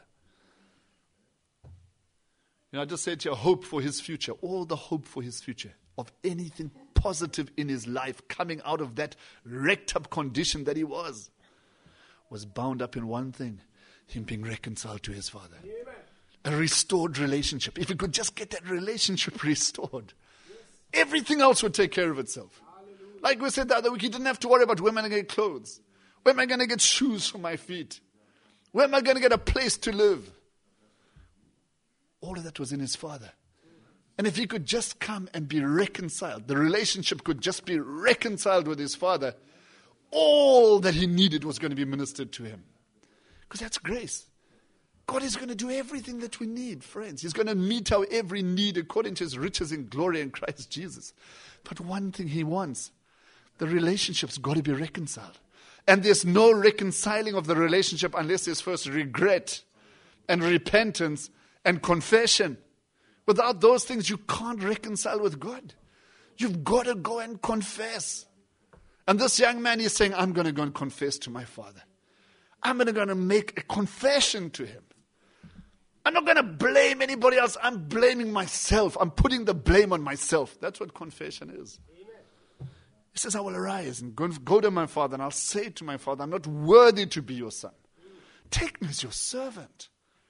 You know, I just said to you, hope for his future. All the hope for his future of anything positive in his life coming out of that wrecked up condition that he was, was bound up in one thing, him being reconciled to his Father. Amen. A restored relationship. If he could just get that relationship restored, yes, everything else would take care of itself. Hallelujah. Like we said the other week, he didn't have to worry about where am I going to get clothes? Where am I going to get shoes for my feet? Where am I going to get a place to live? All of that was in his Father. And if he could just come and be reconciled, the relationship could just be reconciled with his Father, all that he needed was going to be ministered to him. Because that's grace. God is going to do everything that we need, friends. He's going to meet our every need according to his riches in glory in Christ Jesus. But one thing he wants, the relationship's got to be reconciled. And there's no reconciling of the relationship unless there's first regret and repentance and confession. Without those things, you can't reconcile with God. You've got to go and confess. And this young man is saying, I'm going to go and confess to my Father. I'm going to go and make a confession to him. I'm not going to blame anybody else. I'm blaming myself. I'm putting the blame on myself. That's what confession is. Amen. He says, I will arise and go, go to my Father, and I'll say to my Father, I'm not worthy to be your son. Take me as your servant.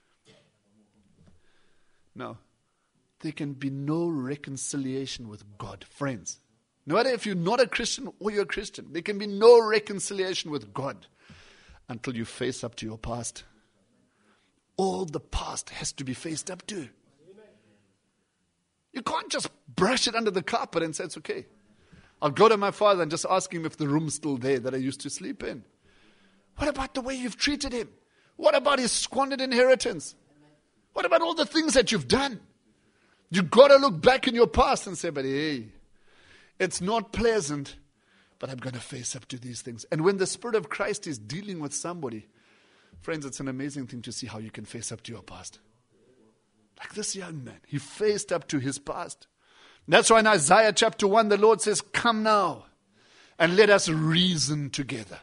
Now, there can be no reconciliation with God, friends. No matter if you're not a Christian or you're a Christian, there can be no reconciliation with God until you face up to your past. All the past has to be faced up to. You can't just brush it under the carpet and say, it's okay. I'll go to my Father and just ask him if the room's still there that I used to sleep in. What about the way you've treated him? What about his squandered inheritance? What about all the things that you've done? You've got to look back in your past and say, but hey, it's not pleasant, but I'm going to face up to these things. And when the Spirit of Christ is dealing with somebody, friends, it's an amazing thing to see how you can face up to your past. Like this young man, he faced up to his past. That's why in Isaiah chapter one, the Lord says, come now and let us reason together.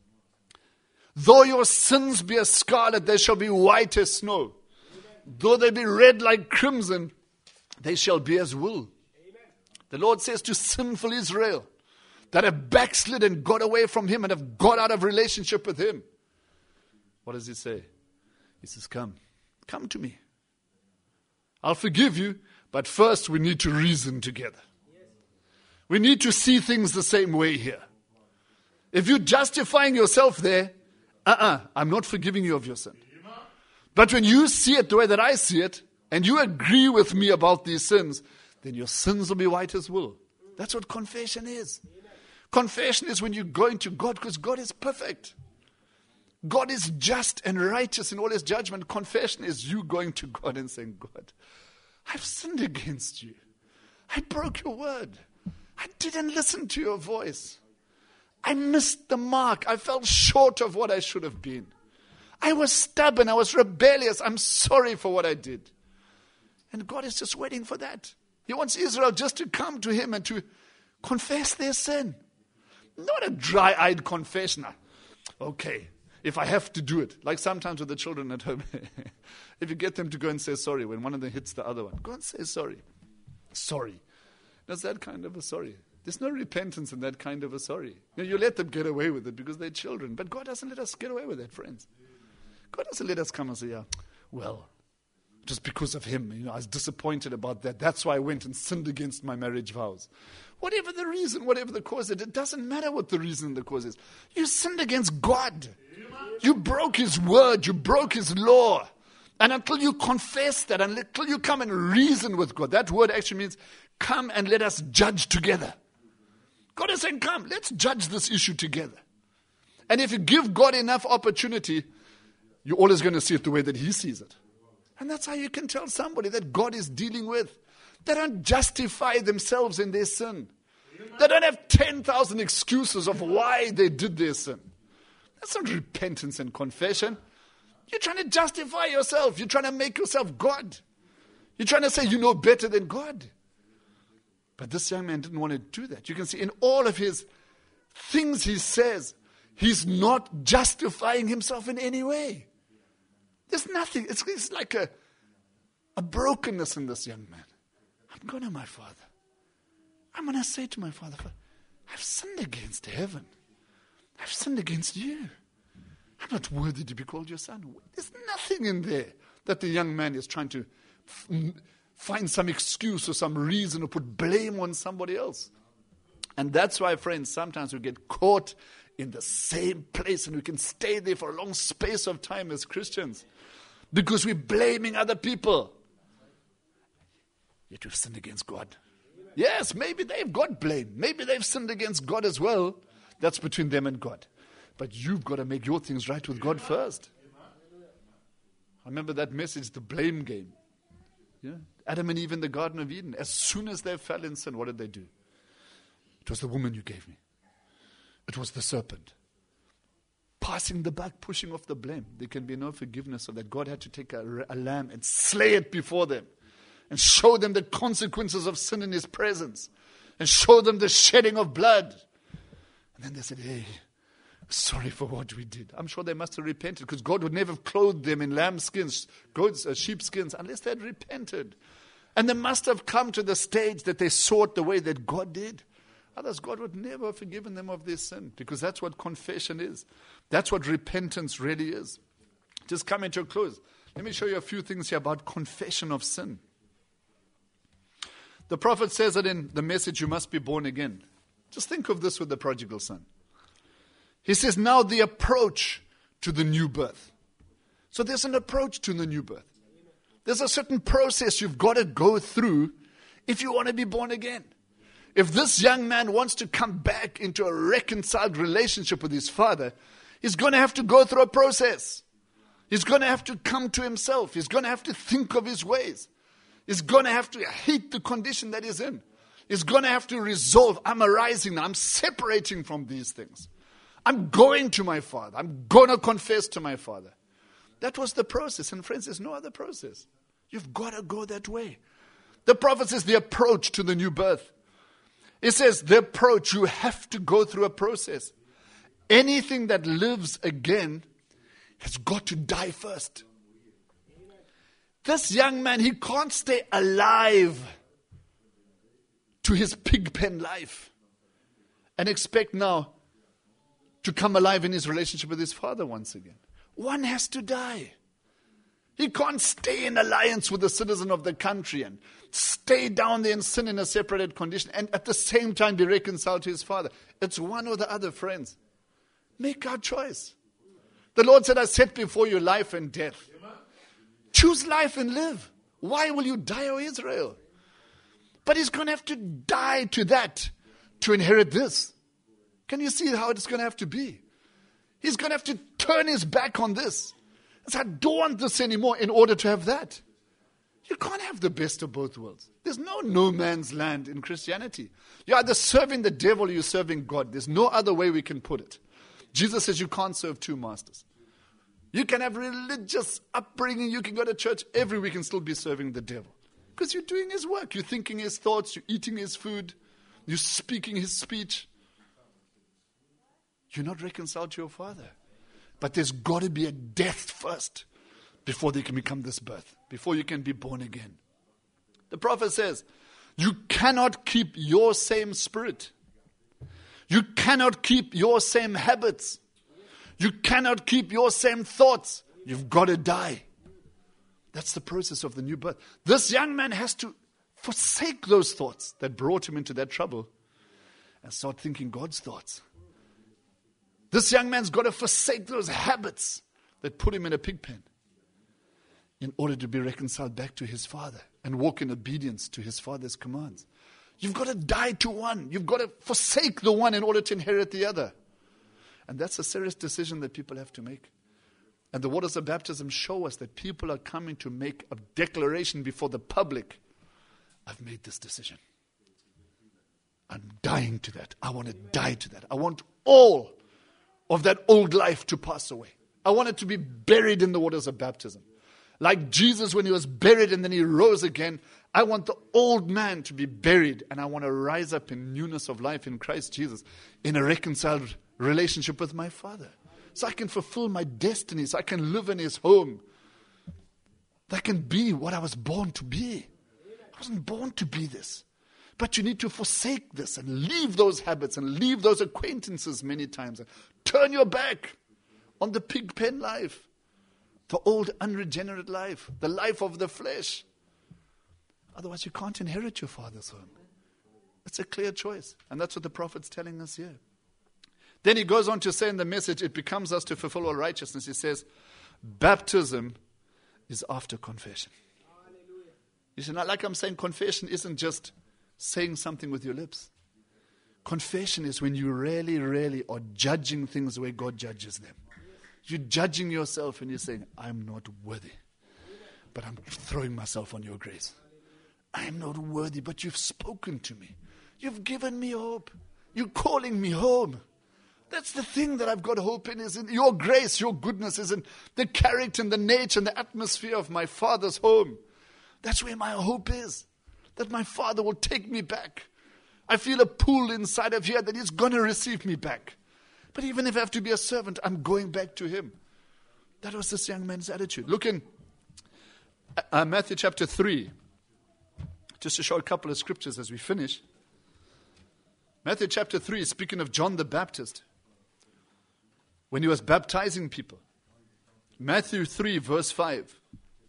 Though your sins be as scarlet, they shall be white as snow. Though they be red like crimson, they shall be as wool. The Lord says to sinful Israel that have backslid and got away from him and have got out of relationship with him. What does he say? He says, come, come to me. I'll forgive you, but first we need to reason together. We need to see things the same way here. If you're justifying yourself there, uh-uh, I'm not forgiving you of your sin. But when you see it the way that I see it, and you agree with me about these sins, then your sins will be white as wool. That's what confession is. Confession is when you go into God, because God is perfect. God is just and righteous in all his judgment. Confession is you going to God and saying, God, I've sinned against you. I broke your word. I didn't listen to your voice. I missed the mark. I fell short of what I should have been. I was stubborn. I was rebellious. I'm sorry for what I did. And God is just waiting for that. He wants Israel just to come to him and to confess their sin. Not a dry-eyed confession. Okay, if I have to do it. Like sometimes with the children at home. If you get them to go and say sorry when one of them hits the other one. Go and say sorry. Sorry. That's that kind of a sorry. There's no repentance in that kind of a sorry. You know, you let them get away with it because they're children. But God doesn't let us get away with it, friends. God doesn't let us come and say, yeah, well, just because of him, you know, I was disappointed about that. That's why I went and sinned against my marriage vows. Whatever the reason, whatever the cause is, it doesn't matter what the reason and the cause is. You sinned against God. You broke His word. You broke His law. And until you confess that, until you come and reason with God, that word actually means come and let us judge together. God is saying, come, let's judge this issue together. And if you give God enough opportunity, you're always going to see it the way that He sees it. And that's how you can tell somebody that God is dealing with. They don't justify themselves in their sin. They don't have ten thousand excuses of why they did their sin. That's not repentance and confession. You're trying to justify yourself. You're trying to make yourself God. You're trying to say you know better than God. But this young man didn't want to do that. You can see in all of his things he says, he's not justifying himself in any way. There's nothing. It's, it's like a, a brokenness in this young man. I'm going to my father. I'm going to say to my father, I've sinned against heaven. I've sinned against you. I'm not worthy to be called your son. There's nothing in there that the young man is trying to f- find some excuse or some reason or put blame on somebody else. And that's why, friends, sometimes we get caught in the same place and we can stay there for a long space of time as Christians because we're blaming other people. Yet we've sinned against God. Yes, maybe they've got blame. Maybe they've sinned against God as well. That's between them and God. But you've got to make your things right with God first. I remember that message, the blame game. Yeah? Adam and Eve in the Garden of Eden. As soon as they fell in sin, what did they do? It was the woman you gave me. It was the serpent. Passing the buck, pushing off the blame. There can be no forgiveness, so that God had to take a, a lamb and slay it before them. And show them the consequences of sin in His presence. And show them the shedding of blood. And then they said, hey, sorry for what we did. I'm sure they must have repented because God would never have clothed them in lamb skins, goats, uh, sheep skins, unless they had repented. And they must have come to the stage that they saw it the way that God did. Otherwise, God would never have forgiven them of their sin because that's what confession is. That's what repentance really is. Just coming to a close. Let me show you a few things here about confession of sin. The prophet says it in the message, you must be born again. Just think of this with the prodigal son. He says, now the approach to the new birth. So there's an approach to the new birth. There's a certain process you've got to go through if you want to be born again. If this young man wants to come back into a reconciled relationship with his father, he's going to have to go through a process. He's going to have to come to himself. He's going to have to think of his ways. He's going to have to hate the condition that he's in. He's going to have to resolve, I'm arising now. I'm separating from these things. I'm going to my father. I'm going to confess to my father. That was the process. And friends, there's no other process. You've got to go that way. The prophet says the approach to the new birth. It says the approach, you have to go through a process. Anything that lives again has got to die first. This young man, he can't stay alive to his pig pen life and expect now to come alive in his relationship with his father once again. One has to die. He can't stay in alliance with the citizen of the country and stay down there and sin in a separated condition and at the same time be reconciled to his father. It's one or the other, friends. Make our choice. The Lord said, I set before you life and death. Choose life and live. Why will you die, O Israel? But he's going to have to die to that to inherit this. Can you see how it's going to have to be? He's going to have to turn his back on this. So I don't want this anymore in order to have that. You can't have the best of both worlds. There's no no man's land in Christianity. You're either serving the devil or you're serving God. There's no other way we can put it. Jesus says you can't serve two masters. You can have religious upbringing. You can go to church every week and still be serving the devil. Because you're doing his work. You're thinking his thoughts. You're eating his food. You're speaking his speech. You're not reconciled to your father. But there's got to be a death first before they can become this birth. Before you can be born again. The prophet says, you cannot keep your same spirit. You cannot keep your same habits. You cannot keep your same thoughts. You've got to die. That's the process of the new birth. This young man has to forsake those thoughts that brought him into that trouble and start thinking God's thoughts. This young man's got to forsake those habits that put him in a pig pen in order to be reconciled back to his father and walk in obedience to his father's commands. You've got to die to one. You've got to forsake the one in order to inherit the other. And that's a serious decision that people have to make. And the waters of baptism show us that people are coming to make a declaration before the public. I've made this decision. I'm dying to that. I want to die to that. I want all of that old life to pass away. I want it to be buried in the waters of baptism. Like Jesus when he was buried and then he rose again, I want the old man to be buried and I want to rise up in newness of life in Christ Jesus in a reconciled relationship with my Father. So I can fulfill my destiny, so I can live in his home. That can be what I was born to be. I wasn't born to be this. But you need to forsake this and leave those habits and leave those acquaintances many times. And turn your back on the pig pen life, the old unregenerate life, the life of the flesh. Otherwise you can't inherit your Father's home. It's a clear choice. And that's what the prophet's telling us here. Then he goes on to say in the message, it becomes us to fulfill all righteousness. He says, baptism is after confession. Hallelujah. You see, not like I'm saying confession isn't just saying something with your lips. Confession is when you really, really are judging things the way God judges them. You're judging yourself and you're saying, I'm not worthy, but I'm throwing myself on your grace. I'm not worthy, but you've spoken to me. You've given me hope. You're calling me home. That's the thing that I've got hope in, is in your grace, your goodness, is in the character and the nature and the atmosphere of my Father's home. That's where my hope is, that my Father will take me back. I feel a pull inside of here that he's going to receive me back. But even if I have to be a servant, I'm going back to him. That was this young man's attitude. Look in uh, Matthew chapter three, just to show a couple of scriptures as we finish. Matthew chapter three, speaking of John the Baptist, when he was baptizing people. Matthew three, verse five.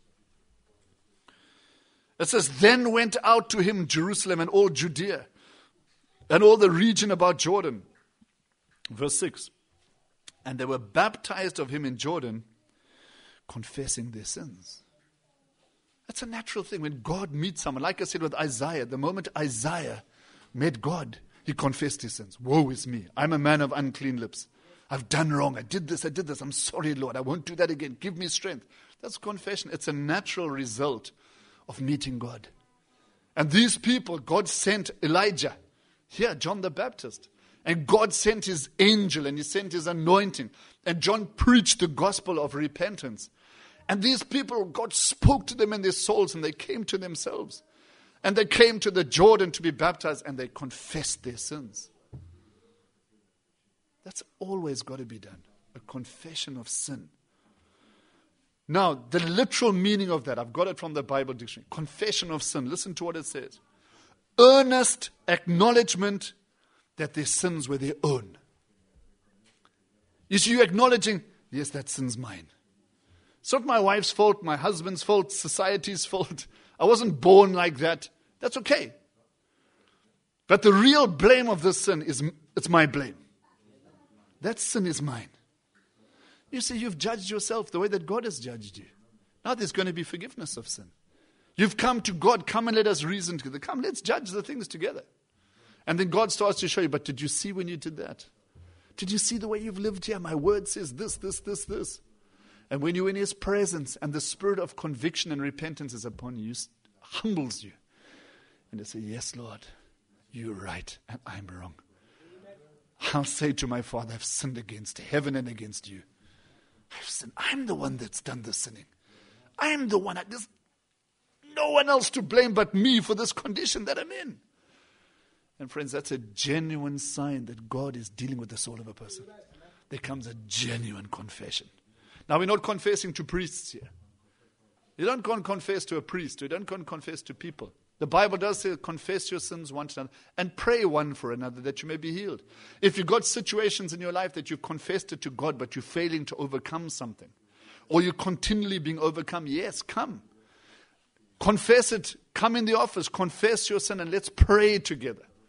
It says, then went out to him Jerusalem and all Judea and all the region about Jordan. Verse six. And they were baptized of him in Jordan, confessing their sins. That's a natural thing. When God meets someone, like I said with Isaiah, the moment Isaiah met God, he confessed his sins. Woe is me. I'm a man of unclean lips. I've done wrong. I did this, I did this. I'm sorry, Lord. I won't do that again. Give me strength. That's confession. It's a natural result of meeting God. And these people, God sent Elijah. Here, John the Baptist. And God sent his angel and he sent his anointing. And John preached the gospel of repentance. And these people, God spoke to them in their souls and they came to themselves. And they came to the Jordan to be baptized and they confessed their sins. That's always got to be done. A confession of sin. Now, the literal meaning of that, I've got it from the Bible dictionary. Confession of sin. Listen to what it says. Earnest acknowledgement that their sins were their own. You see, you're acknowledging, yes, that sin's mine. It's not my wife's fault, my husband's fault, society's fault. I wasn't born like that. That's okay. But the real blame of this sin is, it's my blame. That sin is mine. You see, you've judged yourself the way that God has judged you. Now there's going to be forgiveness of sin. You've come to God, come and let us reason together. Come, let's judge the things together. And then God starts to show you, but did you see when you did that? Did you see the way you've lived here? My word says this, this, this, this. And when you're in his presence and the spirit of conviction and repentance is upon you, it humbles you. And they say, yes, Lord, you're right and I'm wrong. I'll say to my Father, I've sinned against heaven and against you. I've sinned. I'm the one that's done the sinning. I'm the one. There's no one else to blame but me for this condition that I'm in. And friends, that's a genuine sign that God is dealing with the soul of a person. There comes a genuine confession. Now, we're not confessing to priests here. You don't go and confess to a priest. You don't go and confess to people. The Bible does say, confess your sins one to another and pray one for another that you may be healed. If you've got situations in your life that you've confessed it to God, but you're failing to overcome something, or you're continually being overcome, yes, come. Confess it. Come in the office. Confess your sin and let's pray together.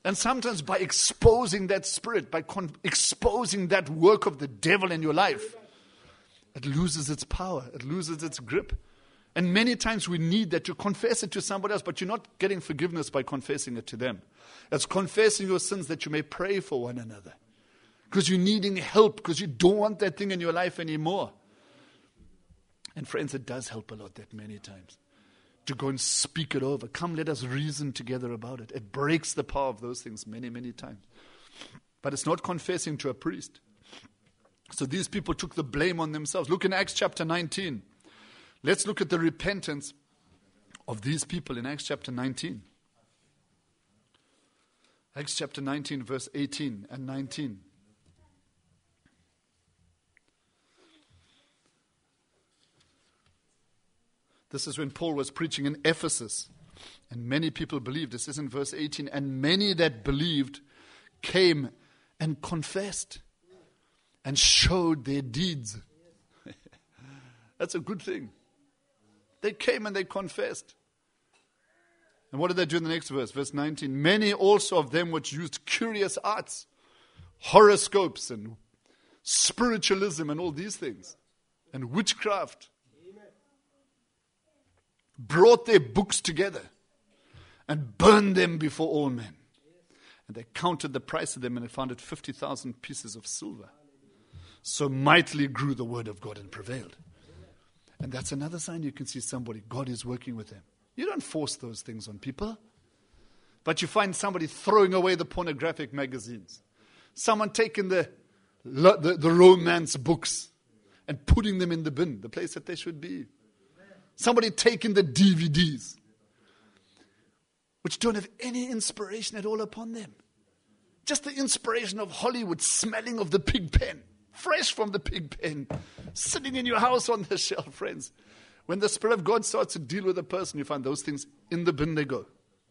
And sometimes by exposing that spirit, by con- exposing that work of the devil in your life, it loses its power. It loses its grip. And many times we need that to confess it to somebody else, but you're not getting forgiveness by confessing it to them. It's confessing your sins that you may pray for one another. Because you're needing help, because you don't want that thing in your life anymore. And friends, it does help a lot that many times. To go and speak it over. Come, let us reason together about it. It breaks the power of those things many, many times. But it's not confessing to a priest. So these people took the blame on themselves. Look in Acts chapter nineteen. Let's look at the repentance of these people in Acts chapter nineteen. Acts chapter nineteen, verse eighteen and nineteen. This is when Paul was preaching in Ephesus, and many people believed. This is in verse eighteen. And many that believed came and confessed and showed their deeds. That's a good thing. They came and they confessed. And what did they do in the next verse? Verse nineteen. Many also of them which used curious arts, horoscopes and spiritualism and all these things, and witchcraft, brought their books together and burned them before all men. And they counted the price of them, and they found it fifty thousand pieces of silver. So mightily grew the word of God and prevailed. And that's another sign you can see somebody, God is working with them. You don't force those things on people. But you find somebody throwing away the pornographic magazines. Someone taking the, the, the romance books and putting them in the bin, the place that they should be. Somebody taking the D V Ds, which don't have any inspiration at all upon them. Just the inspiration of Hollywood, smelling of the pig pen, fresh from the pig pen, sitting in your house on the shelf, friends. When the Spirit of God starts to deal with a person, you find those things in the bin they go.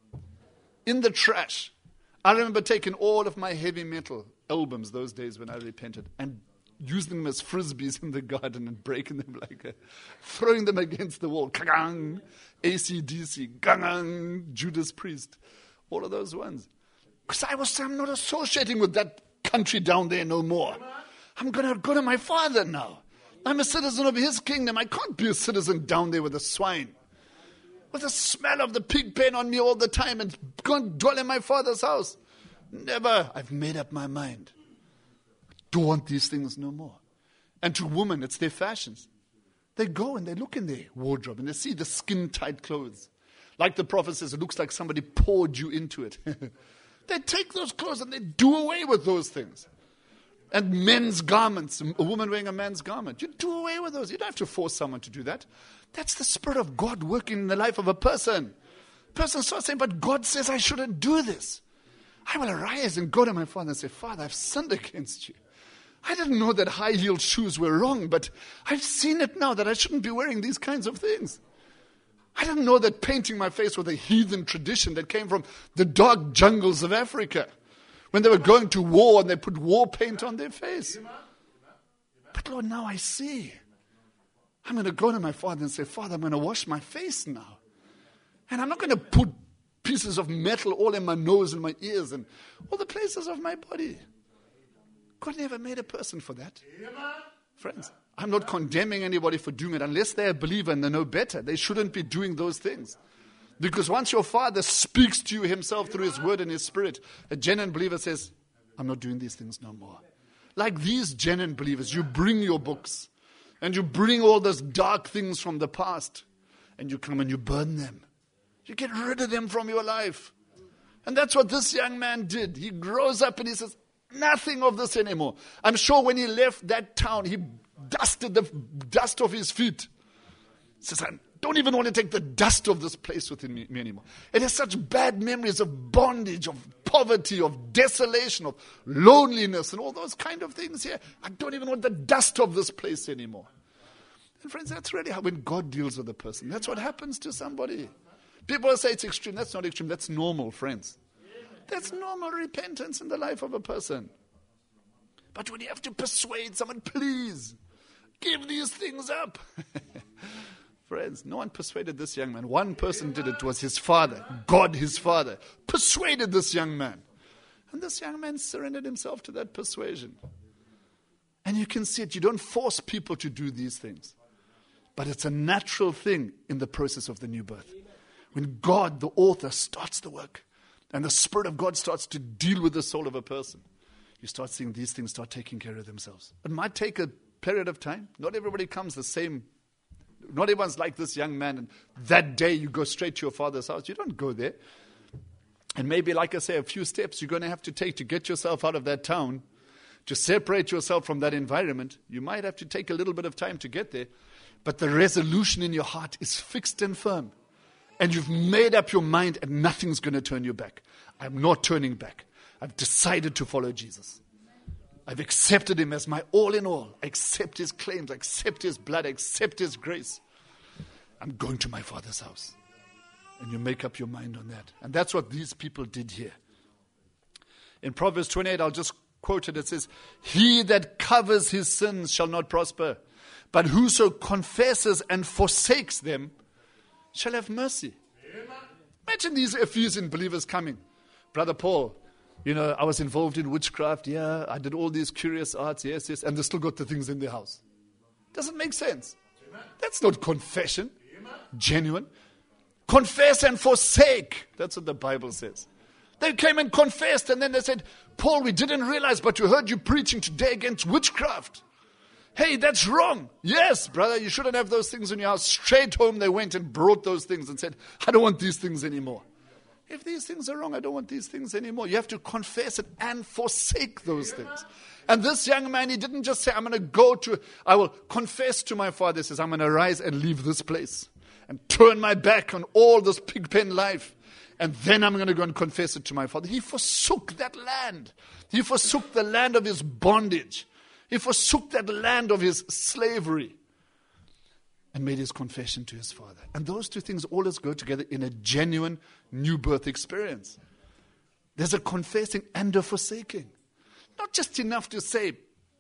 In the trash. I remember taking all of my heavy metal albums those days when I repented and using them as frisbees in the garden and breaking them like a, throwing them against the wall. Ka-gang, A C D C, gang, Judas Priest, all of those ones. Because I was, I'm not associating with that country down there no more. I'm going to go to my Father now. I'm a citizen of His kingdom. I can't be a citizen down there with the swine, with the smell of the pig pen on me all the time and go and dwell in my Father's house. Never. I've made up my mind. Don't want these things no more. And to women, it's their fashions. They go and they look in their wardrobe and they see the skin-tight clothes. Like the prophet says, it looks like somebody poured you into it. They take those clothes and they do away with those things. And men's garments, a woman wearing a man's garment. You do away with those. You don't have to force someone to do that. That's the Spirit of God working in the life of a person. Person starts saying, but God says I shouldn't do this. I will arise and go to my Father and say, Father, I've sinned against you. I didn't know that high-heeled shoes were wrong, but I've seen it now that I shouldn't be wearing these kinds of things. I didn't know that painting my face was a heathen tradition that came from the dark jungles of Africa when they were going to war and they put war paint on their face. But Lord, now I see. I'm going to go to my Father and say, Father, I'm going to wash my face now. And I'm not going to put pieces of metal all in my nose and my ears and all the places of my body. God never made a person for that. Friends, I'm not condemning anybody for doing it unless they're a believer and they know better. They shouldn't be doing those things. Because once your Father speaks to you Himself through His Word and His Spirit, a genuine believer says, I'm not doing these things no more. Like these genuine believers, you bring your books and you bring all those dark things from the past and you come and you burn them. You get rid of them from your life. And that's what this young man did. He grows up and he says, nothing of this anymore. I'm sure when he left that town, he dusted the dust off his feet. He says, I don't even want to take the dust of this place within me, me anymore. It has such bad memories of bondage, of poverty, of desolation, of loneliness, and all those kind of things here. I don't even want the dust of this place anymore. And friends, that's really how when God deals with a person, that's what happens to somebody. People say it's extreme. That's not extreme. That's normal, friends. That's normal repentance in the life of a person. But when you have to persuade someone, please, give these things up. Friends, no one persuaded this young man. One person did it. It was his father. God, his father, persuaded this young man. And this young man surrendered himself to that persuasion. And you can see it. You don't force people to do these things. But it's a natural thing in the process of the new birth. When God, the author, starts the work, and the Spirit of God starts to deal with the soul of a person, you start seeing these things start taking care of themselves. It might take a period of time. Not everybody comes the same. Not everyone's like this young man, and that day you go straight to your father's house. You don't go there. And maybe, like I say, a few steps you're going to have to take to get yourself out of that town, to separate yourself from that environment. You might have to take a little bit of time to get there. But the resolution in your heart is fixed and firm. And you've made up your mind and nothing's going to turn you back. I'm not turning back. I've decided to follow Jesus. I've accepted him as my all in all. I accept his claims. I accept his blood. I accept his grace. I'm going to my Father's house. And you make up your mind on that. And that's what these people did here. In Proverbs twenty-eight, I'll just quote it. It says, he that covers his sins shall not prosper, but whoso confesses and forsakes them shall have mercy. Amen. Imagine these Ephesian believers coming. Brother Paul, you know, I was involved in witchcraft. Yeah, I did all these curious arts. Yes, yes. And they still got the things in their house. Doesn't make sense. Amen. That's not confession. Amen. Genuine. Confess and forsake. That's what the Bible says. They came and confessed, and then they said, Paul, we didn't realize, but we heard you preaching today against witchcraft. Hey, that's wrong. Yes, brother, you shouldn't have those things in your house. Straight home they went and brought those things and said, I don't want these things anymore. If these things are wrong, I don't want these things anymore. You have to confess it and forsake those things. And this young man, he didn't just say, I'm going to go to, I will confess to my father. He says, I'm going to rise and leave this place and turn my back on all this pigpen life. And then I'm going to go and confess it to my father. He forsook that land. He forsook the land of his bondage. He forsook that land of his slavery and made his confession to his father. And those two things always go together in a genuine new birth experience. There's a confessing and a forsaking. Not just enough to say,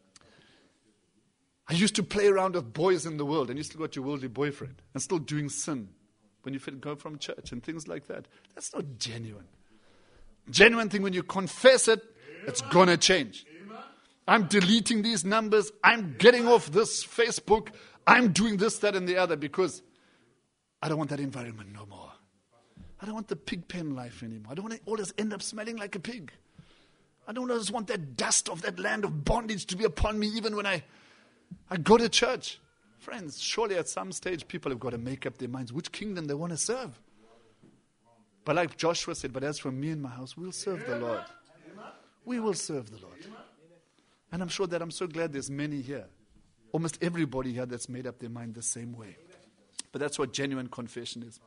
I used to play around with boys in the world and you still got your worldly boyfriend and still doing sin when you go from church and things like that. That's not genuine. Genuine thing, when you confess it, it's going to change. I'm deleting these numbers. I'm getting off this Facebook. I'm doing this, that, and the other because I don't want that environment no more. I don't want the pig pen life anymore. I don't want to always end up smelling like a pig. I don't always want that dust of that land of bondage to be upon me even when I, I go to church. Friends, surely at some stage people have got to make up their minds which kingdom they want to serve. But like Joshua said, but as for me and my house, we'll serve the Lord. We will serve the Lord. And I'm sure that I'm so glad there's many here. Almost everybody here that's made up their mind the same way. But that's what genuine confession is.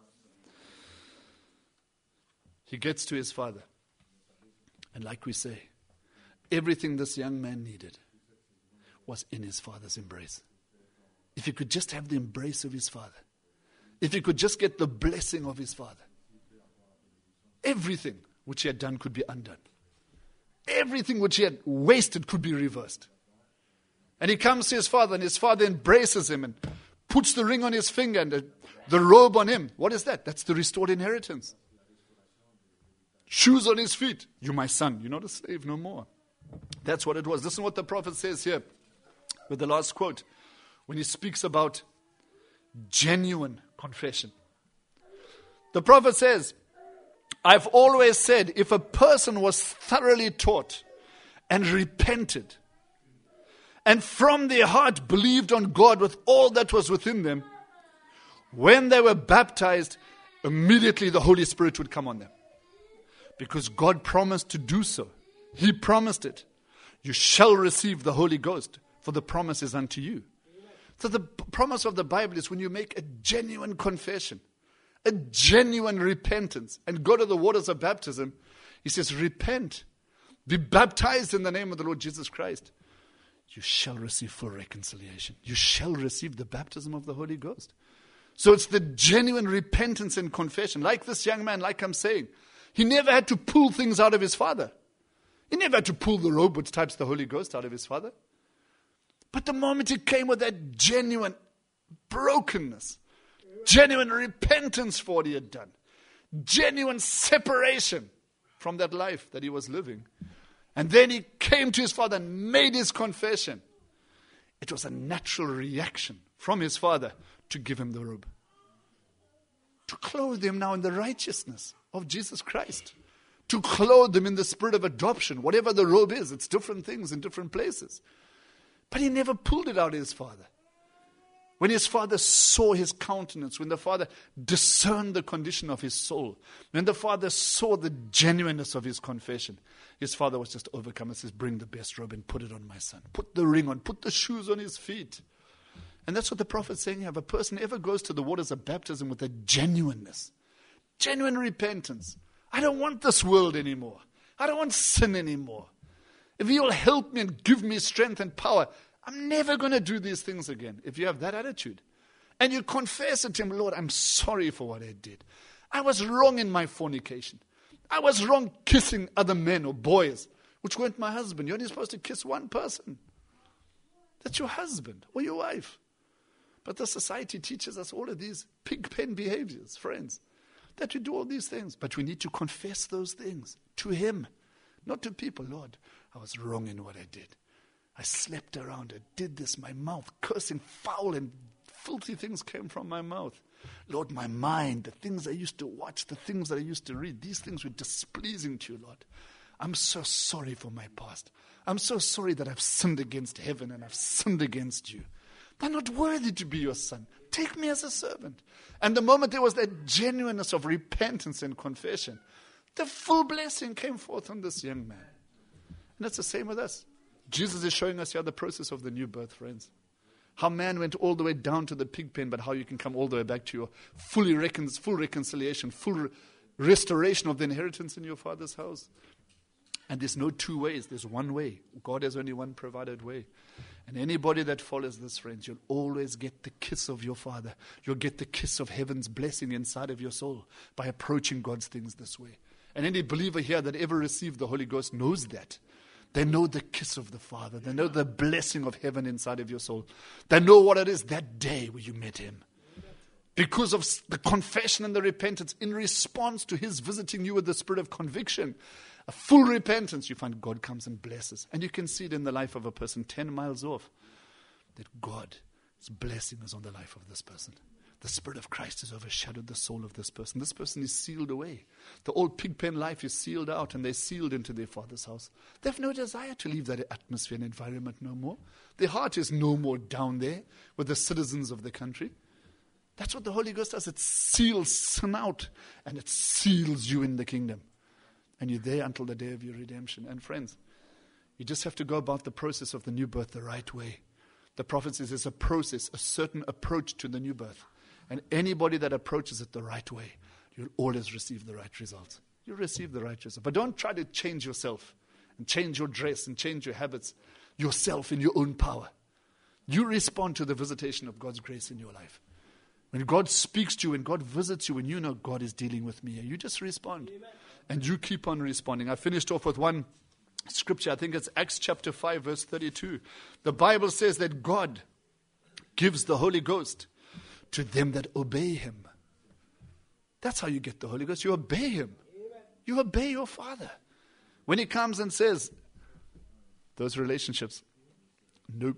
He gets to his father. And like we say, everything this young man needed was in his father's embrace. If he could just have the embrace of his father. If he could just get the blessing of his father. Everything which he had done could be undone. Everything which he had wasted could be reversed. And he comes to his father, and his father embraces him and puts the ring on his finger and the, the robe on him. What is that? That's the restored inheritance. Shoes on his feet. You're my son. You're not a slave no more. That's what it was. Listen what the prophet says here with the last quote when he speaks about genuine confession. The prophet says, I've always said, if a person was thoroughly taught and repented and from their heart believed on God with all that was within them, when they were baptized, immediately the Holy Spirit would come on them. Because God promised to do so. He promised it. You shall receive the Holy Ghost, for the promise is unto you. So the promise of the Bible is when you make a genuine confession, a genuine repentance, and go to the waters of baptism, he says, repent, be baptized in the name of the Lord Jesus Christ. You shall receive full reconciliation. You shall receive the baptism of the Holy Ghost. So it's the genuine repentance and confession. Like this young man, like I'm saying, he never had to pull things out of his father. He never had to pull the robe which types the Holy Ghost out of his father. But the moment he came with that genuine brokenness, genuine repentance for what he had done, genuine separation from that life that he was living, And then he came to his father and made his confession. It was a natural reaction from his father to give him the robe. To clothe him now in the righteousness of Jesus Christ. To clothe him in the spirit of adoption. Whatever the robe is, it's different things in different places. But he never pulled it out of his father. When his father saw his countenance, when the father discerned the condition of his soul, when the father saw the genuineness of his confession, his father was just overcome and says, bring the best robe and put it on my son. Put the ring on, put the shoes on his feet. And that's what the prophet's saying here. If a person ever goes to the waters of baptism with a genuineness, genuine repentance, I don't want this world anymore. I don't want sin anymore. If he will help me and give me strength and power, I'm never going to do these things again. If you have that attitude. And you confess it to him, Lord, I'm sorry for what I did. I was wrong in my fornication. I was wrong kissing other men or boys, which weren't my husband. You're only supposed to kiss one person. That's your husband or your wife. But the society teaches us all of these pig pen behaviors, friends, that we do all these things. But we need to confess those things to him, not to people. Lord, I was wrong in what I did. I slept around, I did this, my mouth, cursing, foul and filthy things came from my mouth. Lord, my mind, the things I used to watch, the things that I used to read, these things were displeasing to you, Lord. I'm so sorry for my past. I'm so sorry that I've sinned against heaven and I've sinned against you. I'm not worthy to be your son. Take me as a servant. And the moment there was that genuineness of repentance and confession, the full blessing came forth on this young man. And that's the same with us. Jesus is showing us here the process of the new birth, friends. How man went all the way down to the pig pen, but how you can come all the way back to your fully recon- full reconciliation, full re- restoration of the inheritance in your Father's house. And there's no two ways. There's one way. God has only one provided way. And anybody that follows this, friends, you'll always get the kiss of your Father. You'll get the kiss of heaven's blessing inside of your soul by approaching God's things this way. And any believer here that ever received the Holy Ghost knows that. They know the kiss of the Father. They know the blessing of heaven inside of your soul. They know what it is that day where you met him. Because of the confession and the repentance, in response to his visiting you with the spirit of conviction, a full repentance, you find God comes and blesses. And you can see it in the life of a person ten miles off, that God's blessing is on the life of this person. The Spirit of Christ has overshadowed the soul of this person. This person is sealed away. The old pig pen life is sealed out and they're sealed into their Father's house. They have no desire to leave that atmosphere and environment no more. Their heart is no more down there with the citizens of the country. That's what the Holy Ghost does. It seals sin out and it seals you in the kingdom. And you're there until the day of your redemption. And friends, you just have to go about the process of the new birth the right way. The prophet says there's a process, a certain approach to the new birth. And anybody that approaches it the right way, you'll always receive the right results. You'll receive the right result. But don't try to change yourself and change your dress and change your habits yourself in your own power. You respond to the visitation of God's grace in your life. When God speaks to you, when God visits you, when you know God is dealing with me, you just respond. Amen. And you keep on responding. I finished off with one scripture. I think it's Acts chapter five, verse thirty-two. The Bible says that God gives the Holy Ghost to them that obey him. That's how you get the Holy Ghost. You obey him. You obey your Father. When he comes and says, those relationships, nope.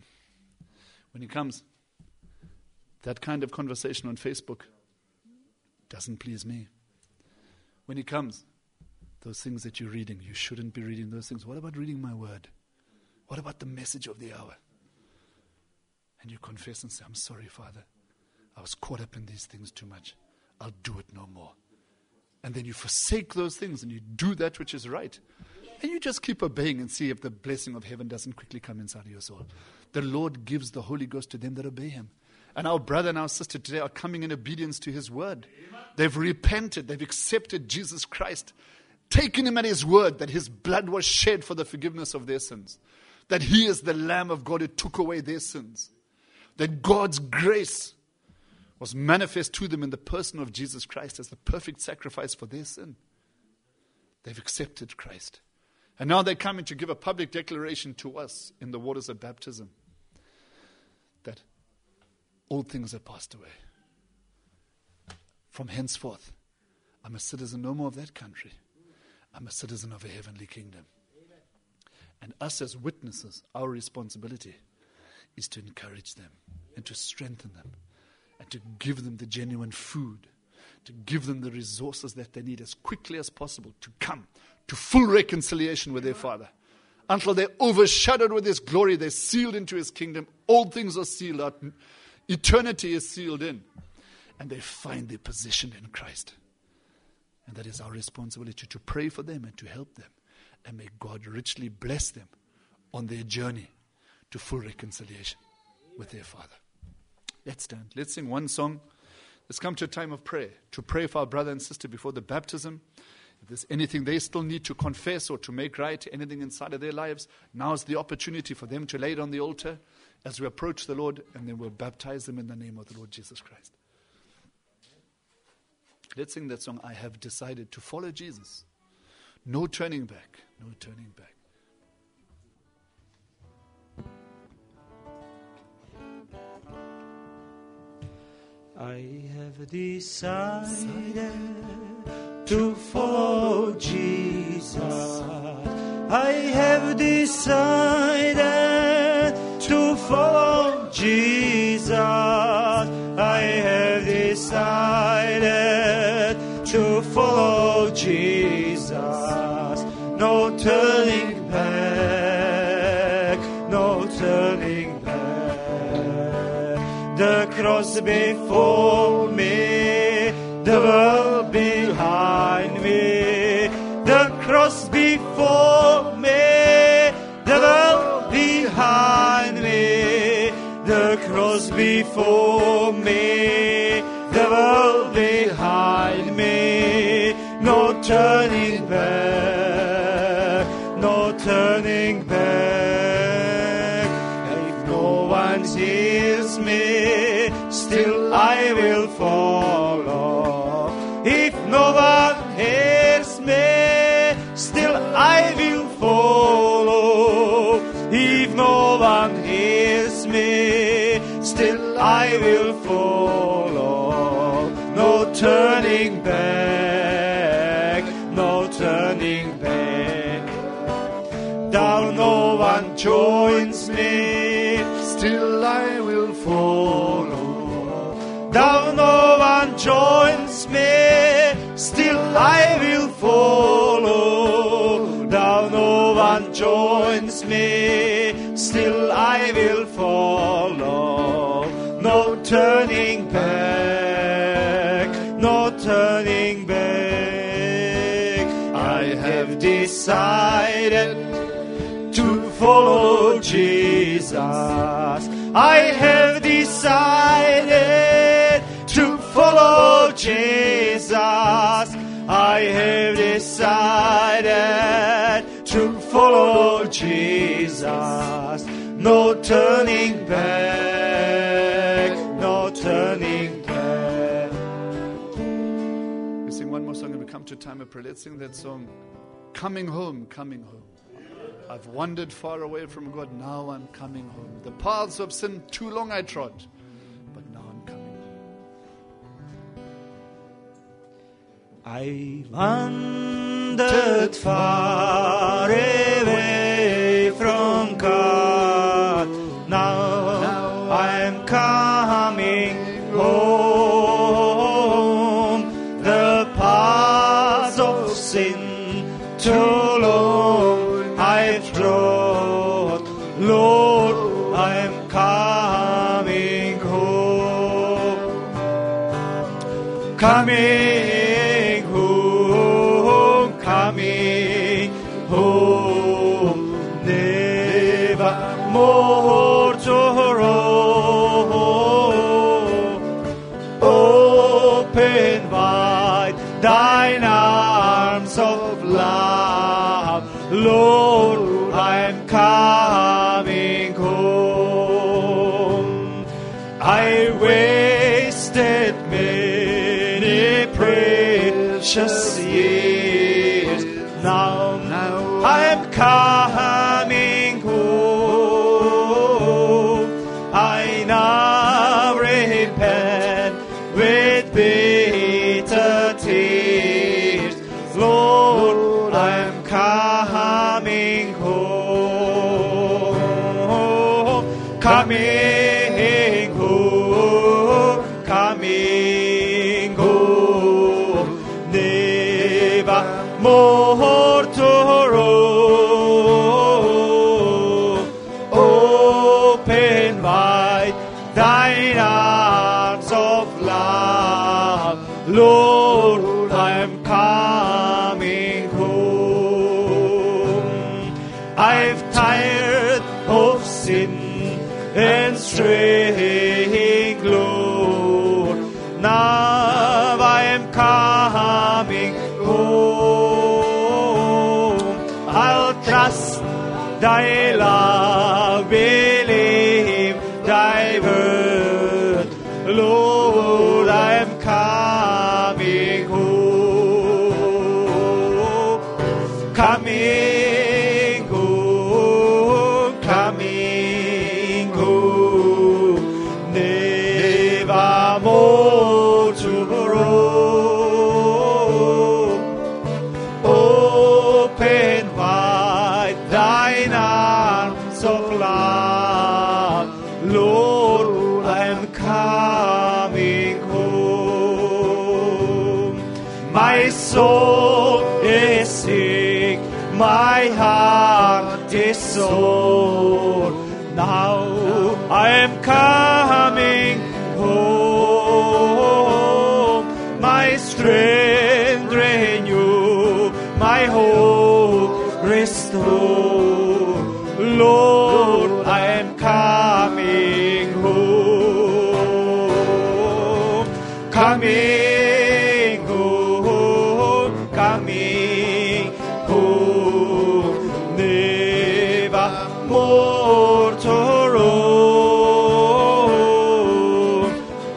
When he comes, that kind of conversation on Facebook doesn't please me. When he comes, those things that you're reading, you shouldn't be reading those things. What about reading my word? What about the message of the hour? And you confess and say, I'm sorry, Father. I was caught up in these things too much. I'll do it no more. And then you forsake those things and you do that which is right. And you just keep obeying and see if the blessing of heaven doesn't quickly come inside of your soul. The Lord gives the Holy Ghost to them that obey him. And our brother and our sister today are coming in obedience to his word. They've repented. They've accepted Jesus Christ. Taken him at his word that his blood was shed for the forgiveness of their sins. That he is the Lamb of God who took away their sins. That God's grace was manifest to them in the person of Jesus Christ as the perfect sacrifice for their sin. They've accepted Christ. And now they're coming to give a public declaration to us in the waters of baptism that all things have passed away. From henceforth, I'm a citizen no more of that country. I'm a citizen of a heavenly kingdom. And us as witnesses, our responsibility is to encourage them and to strengthen them and to give them the genuine food, to give them the resources that they need as quickly as possible to come to full reconciliation with their Father. Until they're overshadowed with His glory, they're sealed into His kingdom. All things are sealed out. Eternity is sealed in. And they find their position in Christ. And that is our responsibility, to pray for them and to help them. And may God richly bless them on their journey to full reconciliation with their Father. Let's stand. Let's sing one song. Let's come to a time of prayer, to pray for our brother and sister before the baptism. If there's anything they still need to confess or to make right, anything inside of their lives, now's the opportunity for them to lay it on the altar as we approach the Lord, and then we'll baptize them in the name of the Lord Jesus Christ. Let's sing that song, I Have Decided to Follow Jesus. No turning back, no turning back. I have decided to follow Jesus. I have decided to follow Jesus. I have decided to follow Jesus. No turning back, no turning back. The cross before me, the world behind me. The cross before me, the world behind me. The cross before me, the world behind me. No turning back, no turning back. If no one hears me, still I will follow. If no one hears me, still I will follow. If no one hears me, still I will follow. No turning back, no turning back. Though no one joins me, still I will follow. Though no one joins me, still I will follow. Though no one joins me, still I will follow. No turning back, no turning back. I have decided to follow Jesus. I have decided to follow Jesus. I have decided to follow Jesus. No turning back, no turning back. We sing one more song and we come to time of prayer. Let's sing that song, Coming Home, Coming Home. I've wandered far away from God, now I'm coming home. The paths of sin too long I trod, but now I'm coming home. I wandered far away from God, now, now I'm coming home. The paths of sin too long I've trod, Lord, I'm coming home. Coming home, coming home, never more to roam. Open wide thine arms of love, Lord, I'm coming home. I wasted many precious years. Now, now I'm coming home. I now repent with bitter tears. Lord, I'm coming home. thine arms of love. Lord, I am coming home. I've tired of sin and straying, Lord. Now I am coming home. I'll trust thy love, believe thy word. Lord, I am coming home. Coming home, coming home. Never more to roam. Open wide thine arms of love. Lord, I am coming home. My soul is sick, my heart is sore. Now I am coming home. My strength renew, my hope restore. Lord, I am coming home. Coming home, coming home. Never more to roam.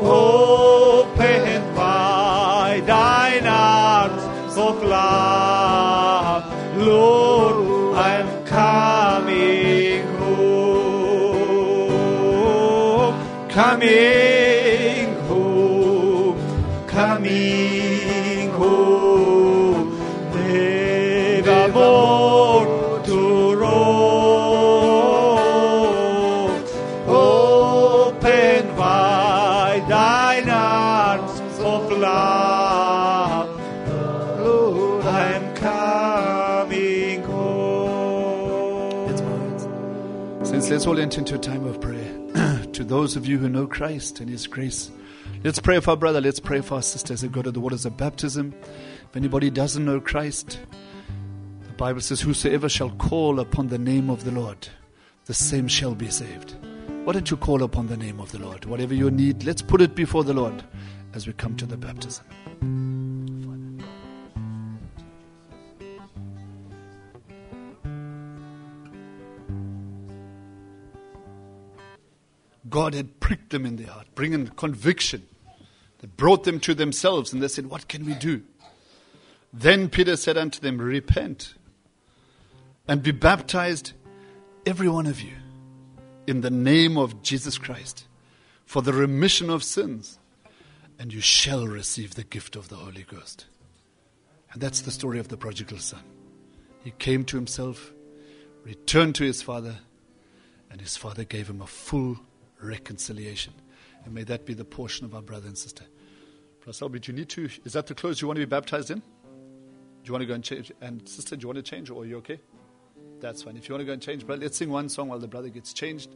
Open wide thine arms of love. Lord, I am coming home. Coming home, coming home. Never more to roam. Open wide thine arms of love. Lord, I am coming home. Let's bow heads. Saints, let's all enter into a time of prayer. To those of you who know Christ and His grace, let's pray for our brother. Let's pray for our sisters who go to the waters of baptism. If anybody doesn't know Christ, the Bible says, whosoever shall call upon the name of the Lord, the same shall be saved. Why don't you call upon the name of the Lord? Whatever your need, let's put it before the Lord as we come to the baptism. God had pricked them in their heart, bringing conviction that brought them to themselves, and they said, what can we do? Then Peter said unto them, repent and be baptized, every one of you, in the name of Jesus Christ, for the remission of sins, and you shall receive the gift of the Holy Ghost. And that's the story of the prodigal son. He came to himself, returned to his father, and his father gave him a full reconciliation. And may that be the portion of our brother and sister. Brother Albert, you need to, is that the clothes you want to be baptized in? Do you want to go and change? And sister, do you want to change, or are you okay? That's fine. If you want to go and change, brother, let's sing one song while the brother gets changed.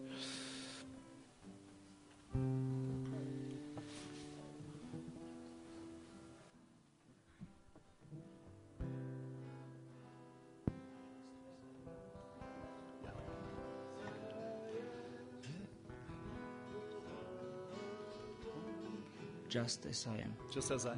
Just as I am. Just as I am.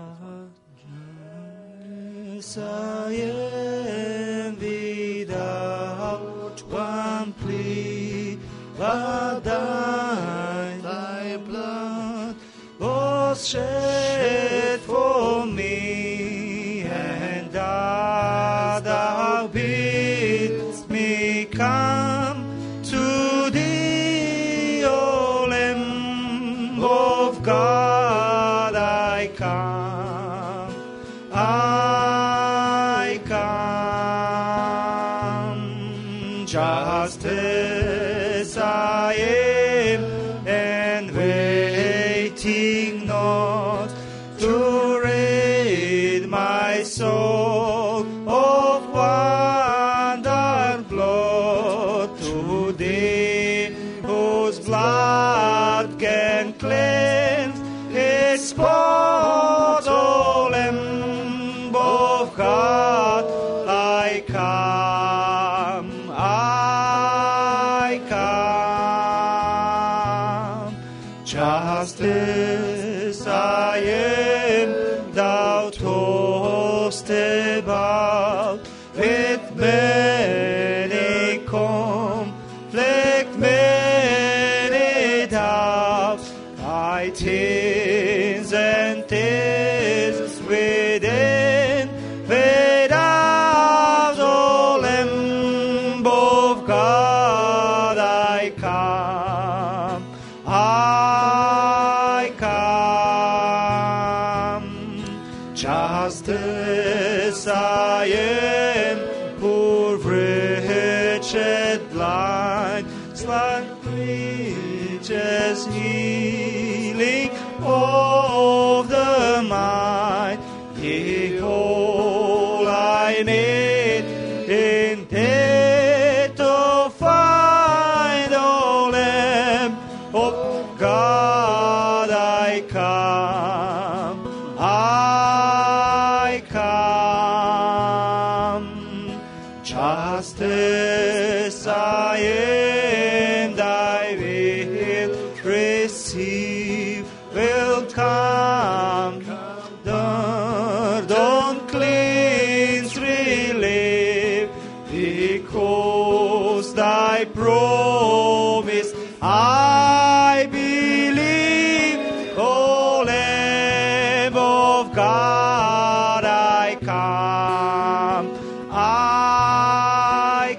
Just as I am, without one plea, but thy, thy blood was shed for me, and that thou bidst me come to thee, O Lamb of God. I come, I come, just as I am, and waiting not to rid my soul of wonder blood, to thee whose blood blood can cleanse its spots, O Lamb of God, I come, I come. Just as I am, thou tossed about with many conflict, many doubts, my tears and tears within, without, O Lamb of God, I come, I come. Just as I am, poor, wretched, blind, like creatures healing of the mind, yea, all I need in death to find, O Lamb of God, I come, I come. Just as I am, thy will receive, will come, don't cleanse, relieve, because thy promise I believe, O Lamb of God, I come, I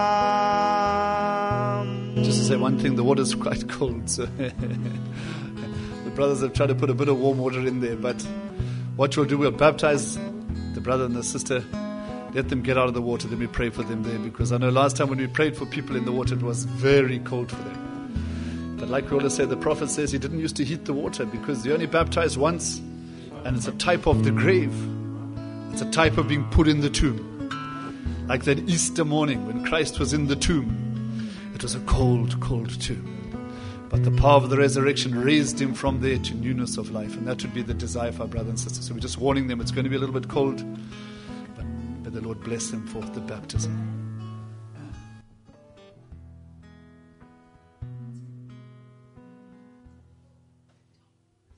come. Just to say one thing, the water's quite cold, so the brothers have tried to put a bit of warm water in there, but what we'll do, we'll baptize the brother and the sister, let them get out of the water, then we pray for them there, because I know last time when we prayed for people in the water, it was very cold for them. But like we always say, the prophet says he didn't used to heat the water, because they only baptized once, and it's a type of the grave. It's a type of being put in the tomb. Like that Easter morning when Christ was in the tomb, it was a cold, cold tomb. But the power of the resurrection raised him from there to newness of life. And that would be the desire for our brothers and sisters. So we're just warning them, it's going to be a little bit cold. But may the Lord bless them for the baptism.